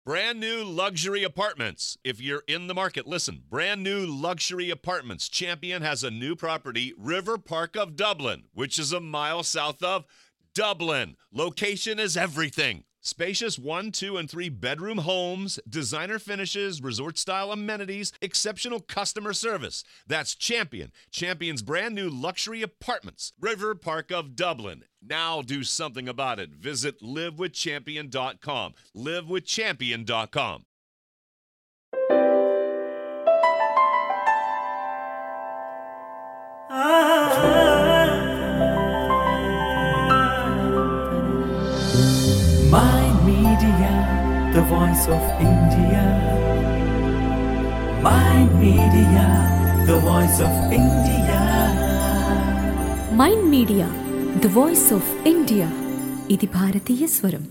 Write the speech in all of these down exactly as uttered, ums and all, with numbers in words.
Brand new luxury apartments. If you're in the market, listen. Brand new luxury apartments. Champion has a new property, River Park of Dublin, which is a mile south of Dublin. Location is everything. Spacious one, two, and three bedroom homes, designer finishes, resort-style amenities, exceptional customer service. That's Champion. Champion's brand new luxury apartments, River Park of Dublin. Now do something about it. Visit live with champion dot com. live with champion dot com. My Media, the voice of India. My Media, the voice of India. Mind Media the voice of India. ఇది భారతీయ స్వరం.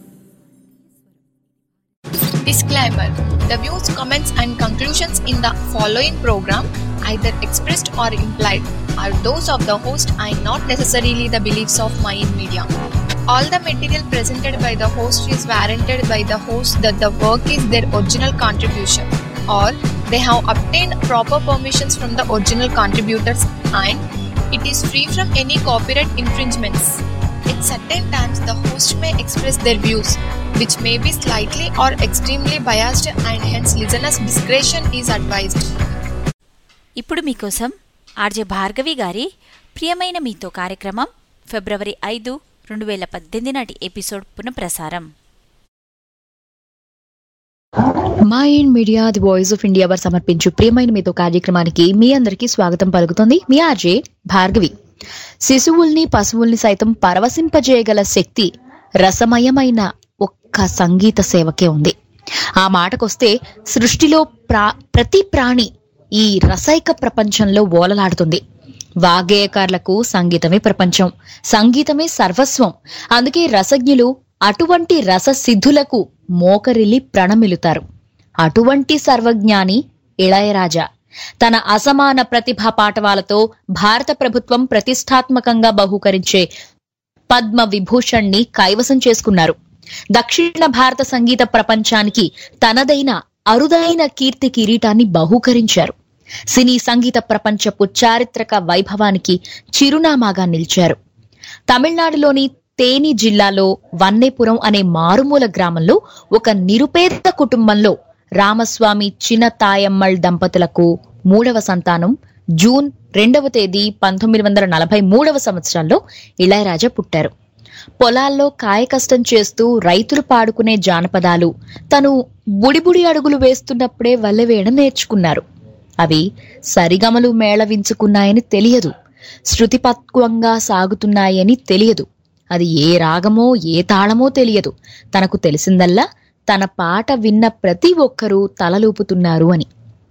Disclaimer. The views, comments and conclusions in the following program, either expressed or implied, are those of the host and not necessarily the beliefs of Mind Media. All the material presented by the host is warranted by the host that the work is their original contribution or they have obtained proper permissions from the original contributors and it is free from any copyright infringements. At certain times, the host may express their views, which may be slightly or extremely biased, and hence listeners' discretion is advised. ఇప్పుడు మీకోసం RJ Bhargavi గారి ప్రియమైన మీతో కార్యక్రమం ఫిబ్రవరి ఐదు రెండు వేల పద్దెనిమిది నాటి ఎపిసోడ్ పునఃప్రసారం. Mind Media the voice of India వారు సమర్పించు ప్రియమైన మీతో కార్యక్రమానికి మీ అందరికీ స్వాగతం పలుకుతుంది మీ ఆర్జే భార్గవి. శిశువుల్ని పశువుల్ని సైతం పరవశింపజేయగల శక్తి రసమయమైన ఒక్క సంగీత సేవకే ఉంది. ఆ మాటకొస్తే సృష్టిలో ప్రా ప్రతి ప్రాణి ఈ రసైక ప్రపంచంలో ఓలలాడుతుంది. వాగ్గేయకారులకు సంగీతమే ప్రపంచం, సంగీతమే సర్వస్వం. అందుకే రసజ్ఞులు అటువంటి రససిద్ధులకు మోకరిల్లి ప్రణమిలుతారు. అటువంటి సర్వజ్ఞాని ఇళయరాజా తన అసమాన ప్రతిభా పాటవాలతో భారత ప్రభుత్వం ప్రతిష్టాత్మకంగా బహూకరించే పద్మ విభూషణ్ణి కైవసం చేసుకున్నారు. దక్షిణ భారత సంగీత ప్రపంచానికి తనదైన అరుదైన కీర్తి కిరీటాన్ని బహూకరించారు. సినీ సంగీత ప్రపంచపు చారిత్రక వైభవానికి చిరునామాగా నిలిచారు. తమిళనాడులోని తేని జిల్లాలో వన్నేపురం అనే మారుమూల గ్రామంలో ఒక నిరుపేద కుటుంబంలో రామస్వామి చిన్న తాయమ్మల్ దంపతులకు మూడవ సంతానం జూన్ రెండవ తేదీ పంతొమ్మిది వందల నలభై మూడవ సంవత్సరంలో ఇళయరాజా పుట్టారు. పొలాల్లో కాయకష్టం చేస్తూ రైతులు పాడుకునే జానపదాలు తను బుడిబుడి అడుగులు వేస్తున్నప్పుడే వల్లెవేయడం నేర్చుకున్నారు. అవి సరిగమలు మేళవించుకున్నాయని తెలియదు, శృతిపక్వంగా సాగుతున్నాయని తెలియదు, అది ఏ రాగమో ఏ తాళమో తెలియదు. తనకు తెలిసిందల్లా తన పాట విన్న ప్రతి ఒక్కరూ తలలూపుతున్నారు అని,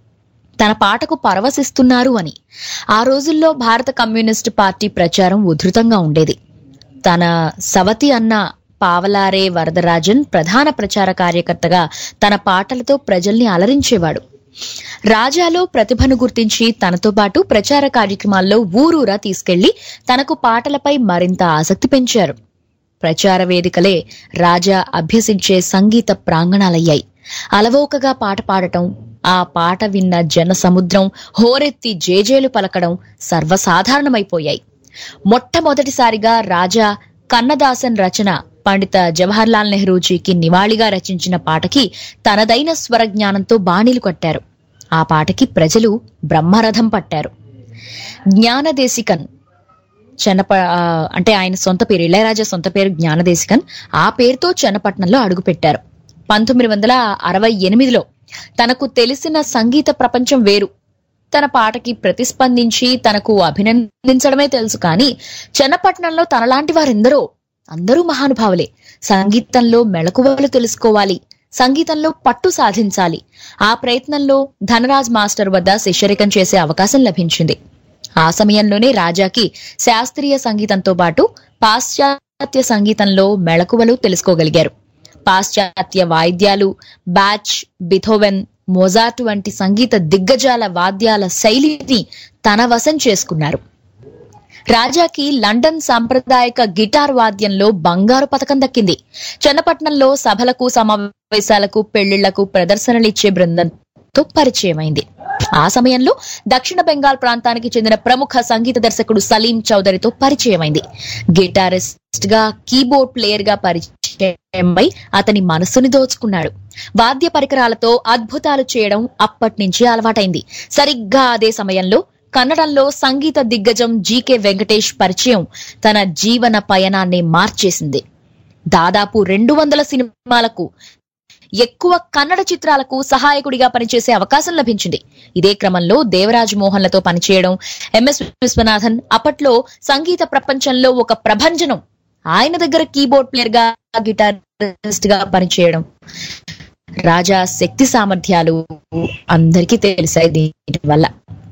తన పాటకు పరవశిస్తున్నారు అని. ఆ రోజుల్లో భారత కమ్యూనిస్టు పార్టీ ప్రచారం ఉధృతంగా ఉండేది. తన సవతి అన్న పావలారే వరదరాజన్ ప్రధాన ప్రచార కార్యకర్తగా తన పాటలతో ప్రజల్ని అలరించేవాడు. రాజాలో ప్రతిభను గుర్తించి తనతో పాటు ప్రచార కార్యక్రమాల్లో ఊరూరా తీసుకెళ్లి తనకు పాటలపై మరింత ఆసక్తి పెంచారు. ప్రచార వేదికలే రాజా అభ్యసించే సంగీత ప్రాంగణాలయ్యాయి. అలవోకగా పాట పాడటం, ఆ పాట విన్న జన సముద్రం హోరెత్తి జేజేలు పలకడం సర్వసాధారణమైపోయాయి. మొట్టమొదటిసారిగా రాజా కన్నదాసన్ రచన పండిత జవహర్లాల్ నెహ్రూజీకి నివాళిగా రచించిన పాటకి తనదైన స్వరజ్ఞానంతో బాణీలు కట్టారు. ఆ పాటకి ప్రజలు బ్రహ్మరథం పట్టారు. జ్ఞానదేశికన్ చెన్నప అంటే ఆయన సొంత పేరు, ఇళయరాజా సొంత పేరు జ్ఞానదేశికన్. ఆ పేరుతో చెన్నపట్నంలో అడుగుపెట్టారు. పంతొమ్మిది వందల అరవై ఎనిమిదిలో తనకు తెలిసిన సంగీత ప్రపంచం వేరు. తన పాటకి ప్రతిస్పందించి తనకు అభినందించడమే తెలుసు. కానీ చెన్నపట్నంలో తనలాంటి వారెందరో, అందరూ మహానుభావులే. సంగీతంలో మెళకువలు తెలుసుకోవాలి, సంగీతంలో పట్టు సాధించాలి. ఆ ప్రయత్నంలో ధనరాజ్ మాస్టర్ వద్ద శిష్యరికం చేసే అవకాశం లభించింది. ఆ సమయంలోనే రాజాకి శాస్త్రీయ సంగీతంతో పాటు పాశ్చాత్య సంగీతంలో మెళకువలు తెలుసుకోగలిగారు. పాశ్చాత్య వాయిద్యాలు, బాచ్, బిథోవెన్, మొజార్ట్ వంటి సంగీత దిగ్గజాల వాద్యాల శైలిని తన వశం చేసుకున్నారు. రాజాకి లండన్ సాంప్రదాయక గిటార్ వాద్యంలో బంగారు పతకం దక్కింది. చన్నపట్నంలో సభలకు, సమావేశాలకు, పెళ్లిళ్లకు ప్రదర్శనలిచ్చే బృందంతో పరిచయమైంది. ఆ సమయంలో దక్షిణ బెంగాల్ ప్రాంతానికి చెందిన ప్రముఖ సంగీత దర్శకుడు సలీం చౌదరితో పరిచయమైంది. గిటారిస్ట్ గా, కీబోర్డ్ ప్లేయర్ గా పరిచయమై అతని మనస్సుని దోచుకున్నాడు. వాద్య పరికరాలతో అద్భుతాలు చేయడం అప్పటి నుంచి అలవాటైంది. సరిగ్గా అదే సమయంలో కన్నడంలో సంగీత దిగ్గజం జీకే వెంకటేష్ పరిచయం తన జీవన పయనాన్ని మార్చేసింది. దాదాపు రెండు వందల సినిమాలకు ఎక్కువ కన్నడ చిత్రాలకు సహాయకుడిగా పనిచేసే అవకాశం లభించింది. ఇదే క్రమంలో దేవరాజ్ మోహన్లతో పనిచేయడం, ఎంఎస్ విశ్వనాథన్ అప్పట్లో సంగీత ప్రపంచంలో ఒక ప్రభంజనం, ఆయన దగ్గర కీబోర్డ్ ప్లేయర్ గా, గిటారిస్ట్ గా పనిచేయడం, రాజా శక్తి సామర్థ్యాలు అందరికీ తెలిసాయి. దీని వల్ల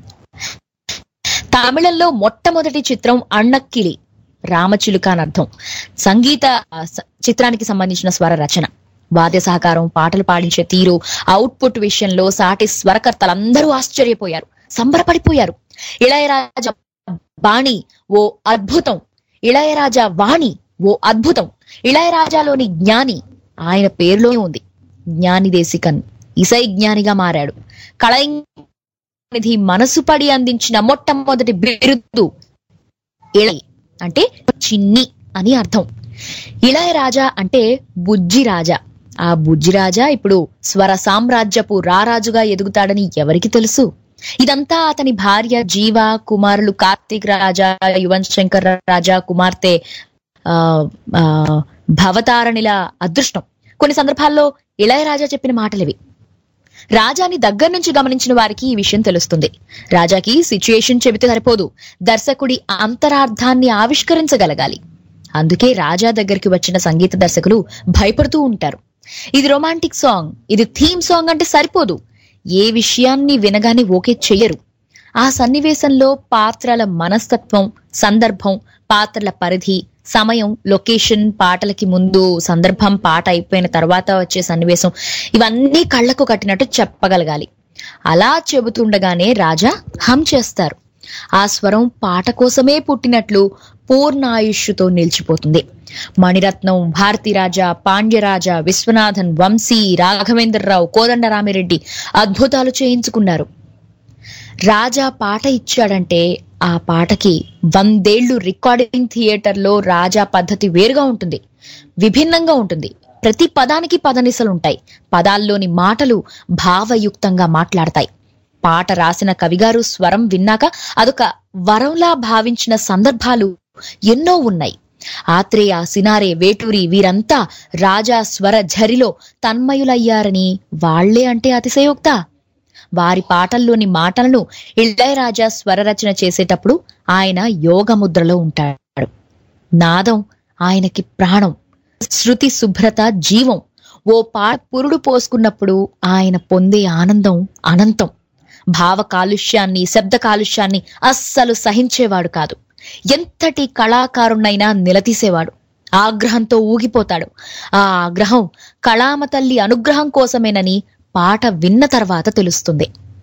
తమిళంలో మొట్టమొదటి చిత్రం అన్నక్కిలి, రామచిలుక అని అర్థం. సంగీత చిత్రానికి సంబంధించిన స్వర రచన, వాద్య సహకారం, పాటలు పాడించే తీరు, అవుట్పుట్ విషయంలో సాటి స్వరకర్తలందరూ ఆశ్చర్యపోయారు, సంబరపడిపోయారు. ఇళయరాజా బాణి ఓ అద్భుతం, ఇళయరాజా వాణి ఓ అద్భుతం. ఇళయరాజాలోని జ్ఞాని ఆయన పేరులోనే ఉంది. జ్ఞాని దేశికన్ ఇసై జ్ఞానిగా మారాడు. కళానిధి మనసు పడి అందించిన మొట్టమొదటి బిరుదు ఇళై అంటే చిన్ని అని అర్థం. ఇళయరాజా అంటే బుజ్జిరాజా. ఆ బుజ్జిరాజా ఇప్పుడు స్వర సామ్రాజ్యపు రారాజుగా ఎదుగుతాడని ఎవరికి తెలుసు? ఇదంతా అతని భార్య జీవ, కుమారులు కార్తీక్ రాజా, యువన్ శంకర్ రాజా, కుమార్తె ఆ భవతారణిల అదృష్టం. కొన్ని సందర్భాల్లో ఇళయరాజా చెప్పిన మాటలివి. రాజాని దగ్గర నుంచి గమనించిన వారికి ఈ విషయం తెలుస్తుంది. రాజాకి సిచ్యుయేషన్ చెబితే సరిపోదు, దర్శకుడి అంతరార్థాన్ని ఆవిష్కరించగలగాలి. అందుకే రాజా దగ్గరికి వచ్చిన సంగీత దర్శకులు భయపడుతూ ఉంటారు. ఇది రొమాంటిక్ సాంగ్, ఇది థీమ్ సాంగ్ అంటే సరిపోదు. ఏ విషయాన్ని వినగానే ఓకే చెయ్యరు. ఆ సన్నివేశంలో పాత్రల మనస్తత్వం, సందర్భం, పాత్రల పరిధి, సమయం, లొకేషన్, పాటలకి ముందు సందర్భం, పాట అయిపోయిన తర్వాత వచ్చే సన్నివేశం, ఇవన్నీ కళ్లకు కట్టినట్టు చెప్పగలగాలి. అలా చెబుతుండగానే రాజా హమ్ చేస్తారు. ఆ స్వరం పాట కోసమే పుట్టినట్లు పూర్ణాయుష్తో నిలిచిపోతుంది. మణిరత్నం, భారతీరాజా, పాండ్యరాజా, విశ్వనాథన్, వంశీ, రాఘవేంద్రరావు, కోదండరామిరెడ్డి అద్భుతాలు చేయించుకున్నారు. రాజా పాట ఇచ్చాడంటే ఆ పాటకి వందేళ్లు రికార్డింగ్ థియేటర్లో రాజా పద్ధతి వేరుగా ఉంటుంది, విభిన్నంగా ఉంటుంది. ప్రతి పదానికి పదనిసలుంటాయి. పదాల్లోని మాటలు భావయుక్తంగా మాట్లాడతాయి. పాట రాసిన కవిగారు స్వరం విన్నాక అదొక వరంలా భావించిన సందర్భాలు ఎన్నో ఉన్నాయి. ఆత్రేయ, సినారే, వేటూరి వీరంతా రాజా స్వర ఝరిలో తన్మయులయ్యారని వాళ్లే అంటే అతిశయోక్త. వారి పాటల్లోని మాటలను ఇళయరాజా స్వరరచన చేసేటప్పుడు ఆయన యోగముద్రలో ఉంటాడు. నాదం ఆయనకి ప్రాణం, శృతి శుభ్రత జీవం. ఓ పాట పురుడు పోసుకున్నప్పుడు ఆయన పొందే ఆనందం అనంతం. భావ కాలుష్యాన్ని, శబ్ద కాలుష్యాన్ని అస్సలు సహించేవాడు కాదు. ఎంతటి కళాకారుణ్ణైనా నిలదీసేవాడు. ఆగ్రహంతో ఊగిపోతాడు. ఆ ఆగ్రహం కళామ తల్లి అనుగ్రహం కోసమేనని పాట విన్న తర్వాత తెలుస్తుంది.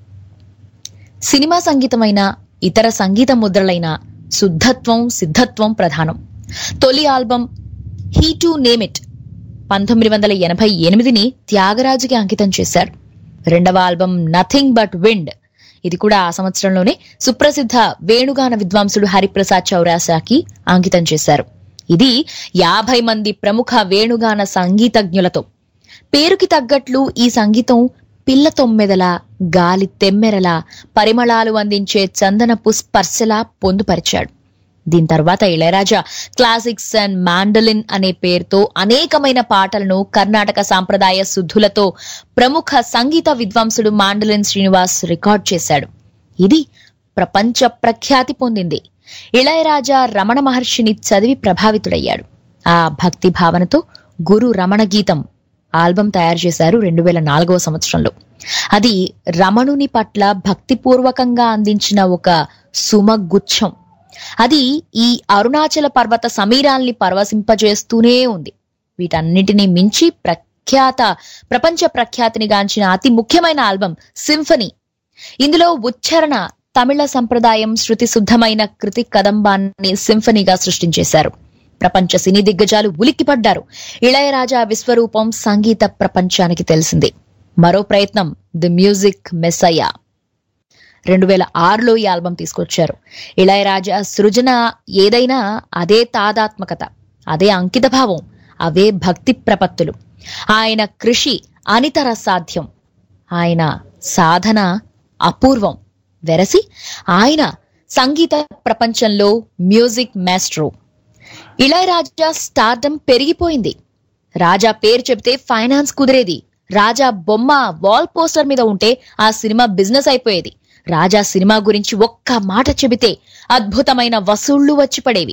సినిమా సంగీతమైన ఇతర సంగీత ముద్రలైన శుద్ధత్వం, సిద్ధత్వం ప్రధానం. తొలి album he to name it పంతొమ్మిది వందల ఎనభై ఎనిమిదిని త్యాగరాజుకి అంకితం చేశారు. రెండవ ఆల్బం నథింగ్ బట్ విండ్, ఇది కూడా ఆ సంవత్సరంలోనే సుప్రసిద్ధ వేణుగాన విద్వాంసుడు హరిప్రసాద్ చౌరాసాకి అంకితం చేశారు. ఇది యాభై మంది ప్రముఖ వేణుగాన సంగీతజ్ఞులతో. పేరుకి తగ్గట్లు ఈ సంగీతం పిల్ల తొమ్మెదలా, గాలి తెమ్మెరలా, పరిమళాలు అందించే చందనపు స్పర్శలా పొందుపరిచాడు. దీని తర్వాత ఇళయరాజా క్లాసిక్స్ అండ్ మాండలిన్ అనే పేరుతో అనేకమైన పాటలను కర్ణాటక సాంప్రదాయ శుద్ధులతో ప్రముఖ సంగీత విద్వాంసుడు మాండలిన్ శ్రీనివాస్ రికార్డ్ చేశాడు. ఇది ప్రపంచ ప్రఖ్యాతి పొందింది. ఇళయరాజా రమణ మహర్షిని చదివి ప్రభావితుడయ్యాడు. ఆ భక్తి భావనతో గురు రమణ గీతం ఆల్బం తయారు చేశారు రెండు వేల నాలుగవ సంవత్సరంలో. అది రమణుని పట్ల భక్తిపూర్వకంగా అందించిన ఒక సుమగుచ్చం. అది ఈ అరుణాచల పర్వత సమీరాల్ని పరవశింపజేస్తూనే ఉంది. వీటన్నిటినీ మించి ప్రఖ్యాత ప్రపంచ ప్రఖ్యాతిని గాంచిన అతి ముఖ్యమైన ఆల్బం సింఫనీ. ఇందులో ఉచ్చారణ తమిళ సంప్రదాయం శృతి శుద్ధమైన కృతి కదంబాన్ని సింఫనీగా సృష్టించేశారు. ప్రపంచ సినీ దిగ్గజాలు ఉలిక్కిపడ్డారు. ఇళయరాజా విశ్వరూపం సంగీత ప్రపంచానికి తెలిసింది. మరో ప్రయత్నం ది మ్యూజిక్ మెస్సయ్యా. రెండు వేల ఆరులో ఈ ఆల్బం తీసుకొచ్చారు. ఇళయరాజా సృజన ఏదైనా అదే తాదాత్మకత, అదే అంకిత భావం, అవే భక్తి ప్రపత్తులు. ఆయన కృషి అనితర సాధ్యం, ఆయన సాధన అపూర్వం. వెరసి ఆయన సంగీత ప్రపంచంలో మ్యూజిక్ మాస్ట్రో. ఇళయరాజా స్టార్డమ్ పెరిగిపోయింది. రాజా పేరు చెబితే ఫైనాన్స్ కుదిరేది. రాజా బొమ్మ వాల్ పోస్టర్ మీద ఉంటే ఆ సినిమా బిజినెస్ అయిపోయేది. రాజా సినిమా గురించి ఒక్క మాట చెబితే అద్భుతమైన వసూళ్లు వచ్చి పడేవి.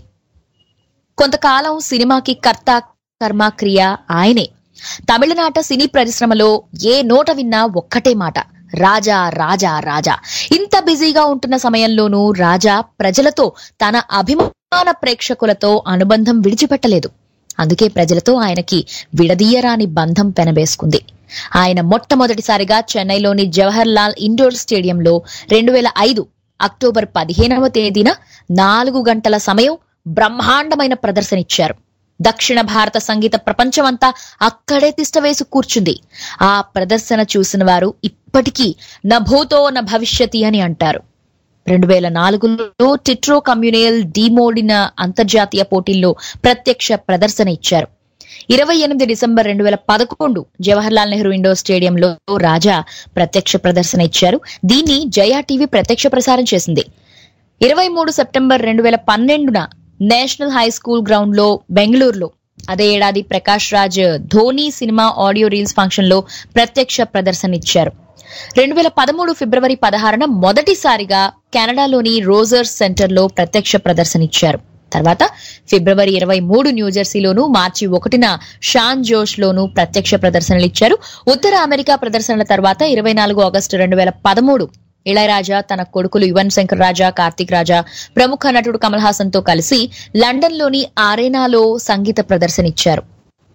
కొంతకాలం సినిమాకి కర్త కర్మ క్రియ ఆయనే. తమిళనాట సినీ పరిశ్రమలో ఏ నోట విన్నా ఒక్కటే మాట, రాజా రాజా రాజా. ఇంత బిజీగా ఉంటున్న సమయంలోనూ రాజా ప్రజలతో, తన అభిమాన ప్రేక్షకులతో అనుబంధం విడిచిపెట్టలేదు. అందుకే ప్రజలతో ఆయనకి విడదీయరాని బంధం పెనవేసుకుంది. ఆయన మొట్టమొదటిసారిగా చెన్నైలోని జవహర్ లాల్ ఇండోర్ స్టేడియంలో రెండు వేల ఐదు అక్టోబర్ పదిహేనవ తేదీన నాలుగు గంటల సమయం బ్రహ్మాండమైన ప్రదర్శన ఇచ్చారు. దక్షిణ భారత సంగీత ప్రపంచమంతా అక్కడే తిష్టవేసి కూర్చుంది. ఆ ప్రదర్శన చూసిన వారు ఇప్పటికీ నభూతో న భవిష్యతి అని అంటారు. రెండు వేల నాలుగులో టిట్రో కమ్యూనియల్ డిమోడిన అంతర్జాతీయ పోటీల్లో ప్రత్యక్ష ప్రదర్శన ఇచ్చారు. ఇరవై ఎనిమిది డిసెంబర్ రెండు వేల పదకొండు జవహర్ లాల్ నెహ్రూ ఇండోర్ స్టేడియంలో రాజా ప్రత్యక్ష ప్రదర్శన ఇచ్చారు. దీన్ని జయా టీవీ ప్రత్యక్ష ప్రసారం చేసింది. ఇరవై మూడు సెప్టెంబర్ రెండు వేల పన్నెండున నేషనల్ హై స్కూల్ గ్రౌండ్ లో బెంగళూరులో, అదే ఏడాది Prakash Raj Dhoni cinema audio reels function లో ప్రత్యక్ష ప్రదర్శన ఇచ్చారు. రెండు వేల పదమూడు ఫిబ్రవరి పదహారున మొదటిసారిగా కెనడాలోని రోజర్స్ సెంటర్ లో ప్రత్యక్ష ప్రదర్శన ఇచ్చారు. తర్వాత ఫిబ్రవరి ఇరవై మూడు న్యూజెర్సీలోను, మార్చి ఒకటిన షాన్ జోష్ లోను ప్రత్యక్ష ప్రదర్శనలు ఇచ్చారు. ఉత్తర అమెరికా ప్రదర్శనల తర్వాత ఇరవై నాలుగు ఆగస్టు రెండు వేల పదమూడు ఇళయరాజా తన కొడుకులు యువన్ శంకర్ రాజా, కార్తీక్ రాజా, ప్రముఖ నటుడు కమల్ హాసన్ తో కలిసి లండన్ లోని ఆరేనాలో సంగీత ప్రదర్శన ఇచ్చారు.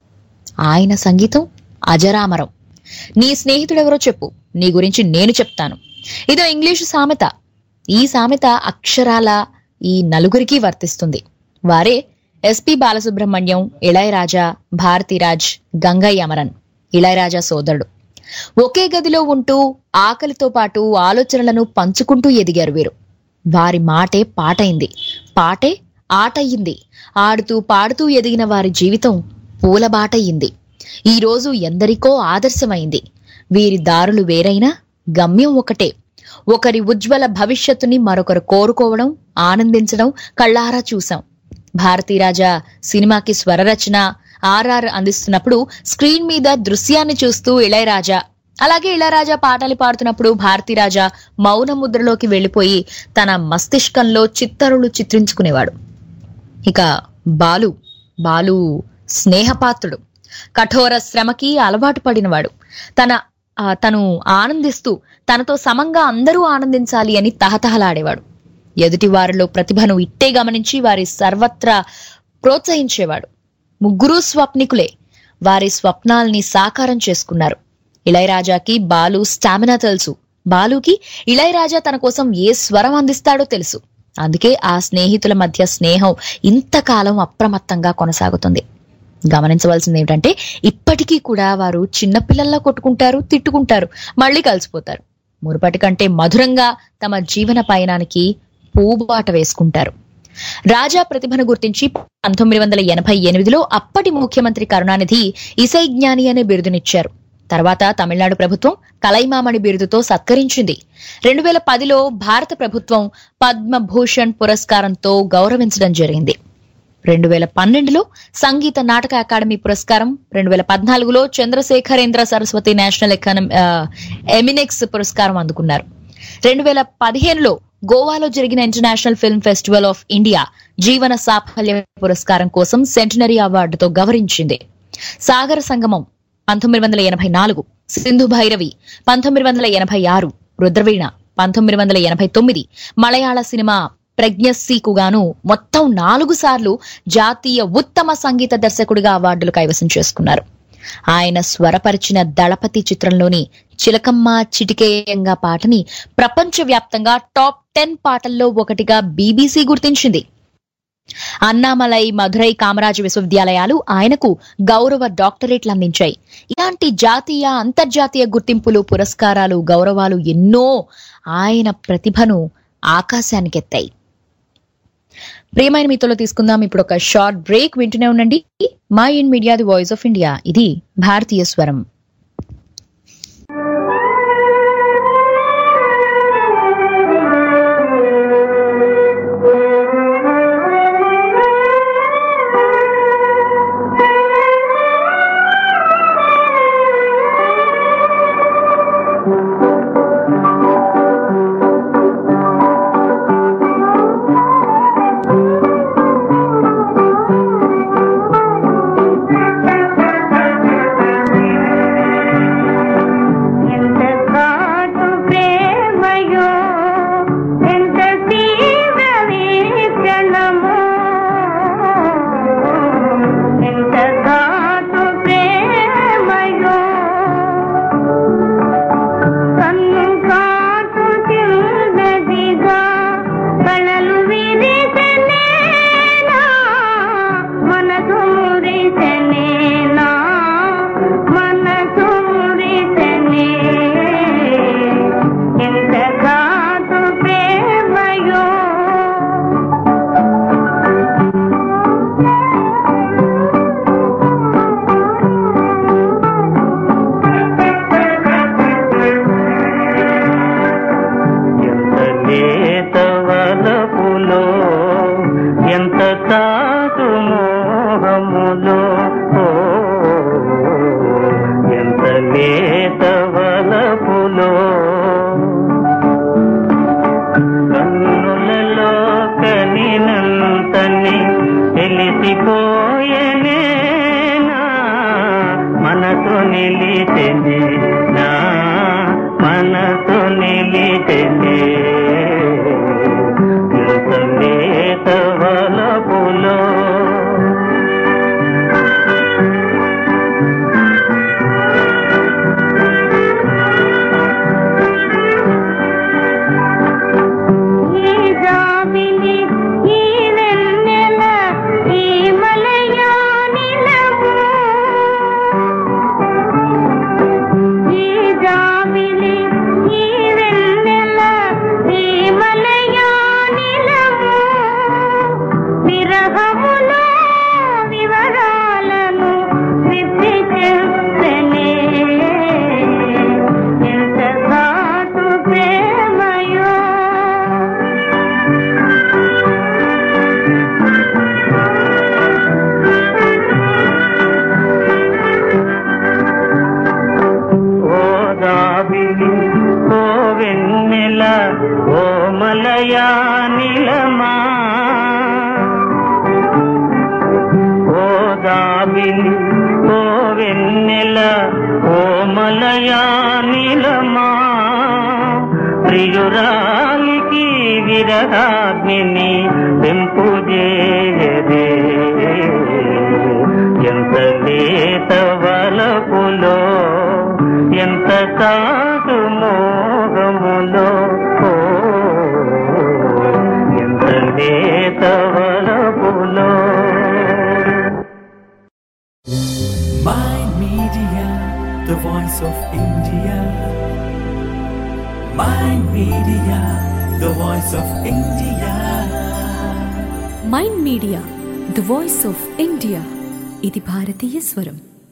ఆయన సంగీతం అజరామరం. నీ స్నేహితుడెవరో చెప్పు, నీ గురించి నేను చెప్తాను. ఇదో ఇంగ్లీషు సామెత. ఈ సామెత అక్షరాల ఈ నలుగురికి వర్తిస్తుంది. వారే ఎస్పి బాలసుబ్రహ్మణ్యం, ఇళయరాజా, భారతీరాజ్, గంగయ్య అమరన్, ఇళయరాజా సోదరుడు. ఒకే గదిలో ఉంటూ ఆకలితో పాటు ఆలోచనలను పంచుకుంటూ ఎదిగారు వీరు. వారి మాటే పాటైంది, పాటే ఆటయ్యింది. ఆడుతూ పాడుతూ ఎదిగిన వారి జీవితం పూలబాటయ్యింది. ఈ రోజు ఎందరికో ఆదర్శమైంది. వీరి దారులు వేరైనా గమ్యం ఒకటే. ఒకరి ఉజ్వల భవిష్యత్తుని మరొకరు కోరుకోవడం, ఆనందించడం కళ్ళారా చూశాం. భారతీరాజా సినిమాకి స్వరరచన ఆర్ఆర్ అందిస్తున్నప్పుడు స్క్రీన్ మీద దృశ్యాన్ని చూస్తూ ఇళయరాజా, అలాగే ఇళయరాజా పాటలు పాడుతున్నప్పుడు భారతీరాజా మౌన ముద్రలోకి వెళ్లిపోయి తన మస్తిష్కంలో చిత్తరులు చిత్రించుకునేవాడు. ఇక బాలు బాలు స్నేహపాత్రుడు, కఠోర శ్రమకి అలవాటు పడినవాడు. తన తను ఆనందిస్తూ తనతో సమంగా అందరూ ఆనందించాలి అని తహతహలాడేవాడు. ఎదుటి వారిలో ప్రతిభను ఇట్టే గమనించి వారి సర్వత్రా ప్రోత్సహించేవాడు. ముగ్గురు స్వప్నికులే. వారి స్వప్నాల్ని సాకారం చేసుకున్నారు. ఇళయరాజాకి బాలు స్టామినా తెలుసు. బాలుకి ఇళయరాజా తన కోసం ఏ స్వరం అందిస్తాడో తెలుసు. అందుకే ఆ స్నేహితుల మధ్య స్నేహం ఇంతకాలం అప్రమత్తంగా కొనసాగుతుంది. గమనించవలసింది ఏమిటంటే ఇప్పటికీ కూడా వారు చిన్నపిల్లల్లా కొట్టుకుంటారు, తిట్టుకుంటారు, మళ్లీ కలిసిపోతారు. మునుపటి కంటే మధురంగా తమ జీవన పయనానికి పూబాట వేసుకుంటారు. రాజా ప్రతిభను గుర్తించి పంతొమ్మిది వందల ఎనభై ఎనిమిదిలో అప్పటి ముఖ్యమంత్రి కరుణానిధి ఇసై జ్ఞాని అనే బిరుదునిచ్చారు. తర్వాత తమిళనాడు ప్రభుత్వం కలైమామణి బిరుదుతో సత్కరించింది. రెండు వేల పదిలో భారత ప్రభుత్వం పద్మభూషణ్ పురస్కారంతో గౌరవించడం జరిగింది. రెండు వేల పన్నెండులో సంగీత నాటక అకాడమీ పురస్కారం, రెండు వేల పద్నాలుగులో Chandrasekharendra Saraswati national economy eminence పురస్కారం అందుకున్నారు. రెండు వేల పదిహేనులో గోవాలో జరిగిన international film festival of India జీవన సాఫల్య పురస్కారం కోసం సెంటినరీ అవార్డుతో గౌరవించింది. సాగర సంగమం పంతొమ్మిది వందల ఎనభై నాలుగు, సింధు భైరవి పంతొమ్మిది వందల ఎనభై ఆరు, రుద్రవీణ పంతొమ్మిది వందల ఎనభై తొమ్మిది, మలయాళ సినిమా ప్రజ్ఞసీకు గాను మొత్తం నాలుగు సార్లు జాతీయ ఉత్తమ సంగీత దర్శకుడిగా అవార్డులు కైవసం చేసుకున్నారు. ఆయన స్వరపరిచిన దళపతి చిత్రంలోని చిలకమ్మ చిటికేయంగా పాటని ప్రపంచవ్యాప్తంగా టాప్ టెన్ పాటల్లో ఒకటిగా బీబీసీ గుర్తించింది. అన్నామలై, మధురై కామరాజ విశ్వవిద్యాలయాలు ఆయనకు గౌరవ డాక్టరేట్లు అందించాయి. ఇలాంటి జాతీయ, అంతర్జాతీయ గుర్తింపులు, పురస్కారాలు, గౌరవాలు ఎన్నో ఆయన ప్రతిభను ఆకాశానికెత్తాయి. ప్రియమైన మీతోలో తీసుకుందాం ఇప్పుడు ఒక షార్ట్ బ్రేక్. వింటూనే ఉండండి Mind Media, the voice of India. ఇది భారతీయ స్వరం. Mind Media, the voice of India. ఇది భారతీయ స్వరం.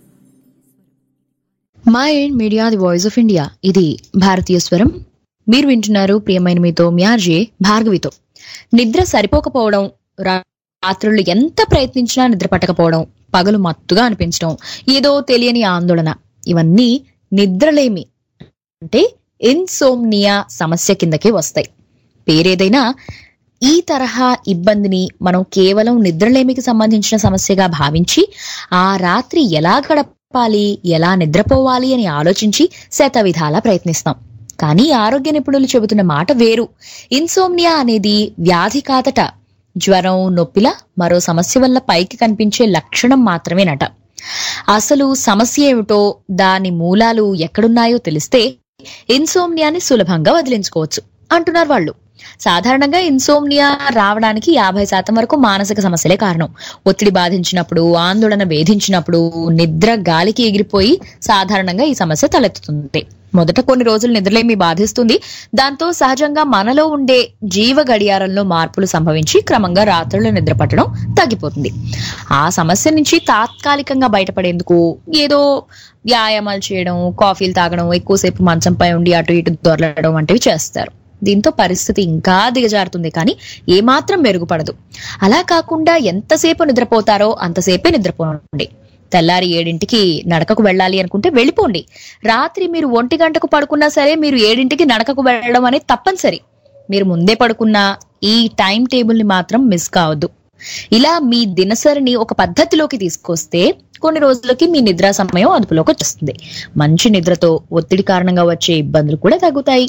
Mind Media, the voice of India. ఇది భారతీయ స్వరం. మీరు వింటున్నారు ప్రియమైన మీతో మ్యార్జే భార్గవితో. నిద్ర సరిపోకపోవడం, రాత్రులు ఎంత ప్రయత్నించినా నిద్ర పట్టకపోవడం, పగలు మత్తుగా అనిపించడం, ఏదో తెలియని ఆందోళన, ఇవన్నీ నిద్రలేమి అంటే ఇన్సోమ్నియా సమస్య కిందకే వస్తాయి. పేరేదైనా ఈ తరహా ఇబ్బందిని మనం కేవలం నిద్రలేమికి సంబంధించిన సమస్యగా భావించి ఆ రాత్రి ఎలా గడపాలి, ఎలా నిద్రపోవాలి అని ఆలోచించి శత విధాలా ప్రయత్నిస్తాం. కానీ ఆరోగ్య నిపుణులు చెబుతున్న మాట వేరు. ఇన్సోమ్నియా అనేది వ్యాధి కాదట. జ్వరం, నొప్పిలా మరో సమస్య వల్ల పైకి కనిపించే లక్షణం మాత్రమేనట. అసలు సమస్య ఏమిటో, దాని మూలాలు ఎక్కడున్నాయో తెలిస్తే ఇన్సోమ్నియాని సులభంగా వదిలించుకోవచ్చు అంటున్నారు వాళ్ళు. సాధారణంగా ఇన్సోమ్నియా రావడానికి యాభై శాతం వరకు మానసిక సమస్యలే కారణం. ఒత్తిడి బాధించినప్పుడు, ఆందోళన వేధించినప్పుడు, నిద్ర గాలికి ఎగిరిపోయి సాధారణంగా ఈ సమస్య తలెత్తుతుంది. మొదట కొన్ని రోజులు నిద్రలేమి బాధిస్తుంది. దాంతో సహజంగా మనలో ఉండే జీవ గడియారంలో మార్పులు సంభవించి క్రమంగా రాత్రులు నిద్ర పట్టడం తగ్గిపోతుంది. ఆ సమస్య నుంచి తాత్కాలికంగా బయటపడేందుకు ఏదో వ్యాయామాలు చేయడం, కాఫీలు తాగడం, ఎక్కువసేపు మంచంపై ఉండి అటు ఇటు దొరలడం వంటివి చేస్తారు. దీంతో పరిస్థితి ఇంకా దిగజారుతుంది, కానీ ఏమాత్రం మెరుగుపడదు. అలా కాకుండా ఎంతసేపు నిద్రపోతారో అంతసేపే నిద్రపోండి. తెల్లారి ఏడింటికి నడకకు వెళ్ళాలి అనుకుంటే వెళ్ళిపోండి. రాత్రి మీరు ఒంటి గంటకు పడుకున్నా సరే మీరు ఏడింటికి నడకకు వెళ్ళడం అనేది తప్పనిసరి. మీరు ముందే పడుకున్నా ఈ టైం టేబుల్ ని మాత్రం మిస్ కావద్దు. ఇలా మీ దినసరిని ఒక పద్ధతిలోకి తీసుకొస్తే కొన్ని రోజులకి మీ నిద్ర సమయం అదుపులోకి వచ్చేస్తుంది. మంచి నిద్రతో ఒత్తిడి కారణంగా వచ్చే ఇబ్బందులు కూడా తగ్గుతాయి.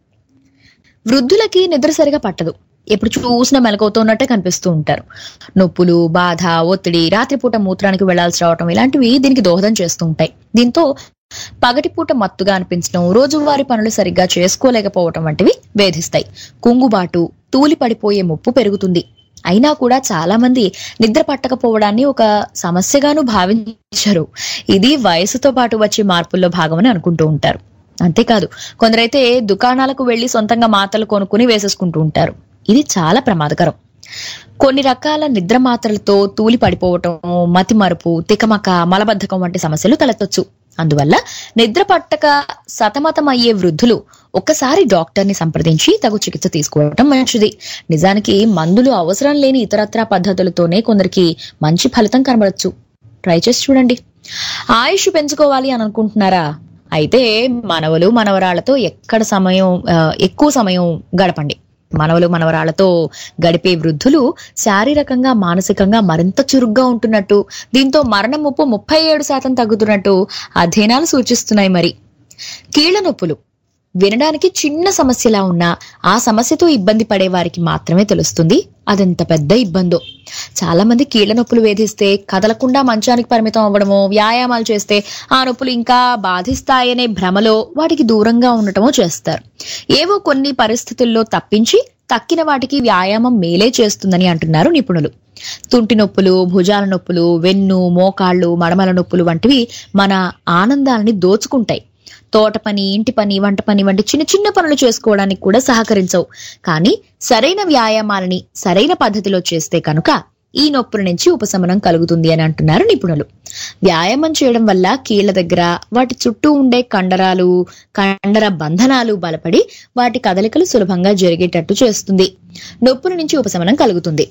వృద్ధులకి నిద్ర సరిగా పట్టదు. ఎప్పుడు చూసినా మెలకువతో ఉన్నట్టే కనిపిస్తూ ఉంటారు. నొప్పులు, బాధ, ఒత్తిడి, రాత్రిపూట మూత్రానికి వెళ్లాల్సి రావటం ఇలాంటివి దీనికి దోహదం చేస్తూ ఉంటాయి. దీంతో పగటిపూట మత్తుగా అనిపించడం, రోజువారీ పనులు సరిగ్గా చేసుకోలేకపోవటం వంటివి వేధిస్తాయి. కుంగుబాటు, తూలి పడిపోయే ముప్పు పెరుగుతుంది. అయినా కూడా చాలా మంది నిద్ర పట్టకపోవడాన్ని ఒక సమస్యగాను భావించరు. ఇది వయసుతో పాటు వచ్చే మార్పుల్లో భాగమని అనుకుంటూ ఉంటారు. అంతేకాదు, కొందరైతే దుకాణాలకు వెళ్లి సొంతంగా మాత్రలు కొనుక్కుని వేసేసుకుంటూ ఉంటారు. ఇది చాలా ప్రమాదకరం. కొన్ని రకాల నిద్ర మాత్రలతో తూలి పడిపోవటం, మతి మరుపు, తికమక, మలబద్ధకం వంటి సమస్యలు తలెత్తొచ్చు. అందువల్ల నిద్ర పట్టక సతమతం అయ్యే వృద్ధులు ఒక్కసారి డాక్టర్ ని సంప్రదించి తగు చికిత్స తీసుకోవటం మంచిది. నిజానికి మందులు అవసరం లేని ఇతరత్రా పద్ధతులతోనే కొందరికి మంచి ఫలితం కనబడచ్చు. ట్రై చేసి చూడండి. ఆయుష్ పెంచుకోవాలి అని అనుకుంటున్నారా? అయితే మనవలు మనవరాళ్లతో ఎక్కడ సమయం ఎక్కువ సమయం గడపండి. మనవలు మనవరాళ్లతో గడిపే వృద్ధులు శారీరకంగా, మానసికంగా మరింత చురుగ్గా ఉంటున్నట్టు, దీంతో మరణం ముప్పు ముప్పై ఏడు శాతం తగ్గుతున్నట్టు అధ్యయనాలు సూచిస్తున్నాయి. మరి కీళ్ల నొప్పులు వినడానికి చిన్న సమస్యలా ఉన్నా ఆ సమస్యతో ఇబ్బంది పడే వారికి మాత్రమే తెలుస్తుంది అదెంత పెద్ద ఇబ్బందో. చాలా మంది కీళ్ల నొప్పులు వేధిస్తే కదలకుండా మంచానికి పరిమితం అవ్వడమో, వ్యాయామాలు చేస్తే ఆ నొప్పులు ఇంకా బాధిస్తాయనే భ్రమలో వాటికి దూరంగా ఉండటమో చేస్తారు. ఏవో కొన్ని పరిస్థితుల్లో తప్పించి తక్కిన వాటికి వ్యాయామం మేలే చేస్తుందని అంటున్నారు నిపుణులు. తుంటి నొప్పులు, భుజాల నొప్పులు, వెన్ను, మోకాళ్లు, మడమల నొప్పులు వంటివి మన ఆనందాలని దోచుకుంటాయి. తోట పని, ఇంటి పని, వంట పని వంటి చిన్న చిన్న పనులు చేసుకోవడానికి కూడా సహకరించవు. కానీ సరైన వ్యాయామాలని సరైన పద్ధతిలో చేస్తే కనుక ఈ నొప్పుల నుంచి ఉపశమనం కలుగుతుంది అని అంటున్నారు నిపుణులు. వ్యాయామం చేయడం వల్ల కీళ్ల దగ్గర, వాటి చుట్టూ ఉండే కండరాలు, కండర బంధనాలు బలపడి వాటి కదలికలు సులభంగా జరిగేటట్టు చేస్తుంది. నొప్పుల నుంచి ఉపశమనం కలుగుతుంది.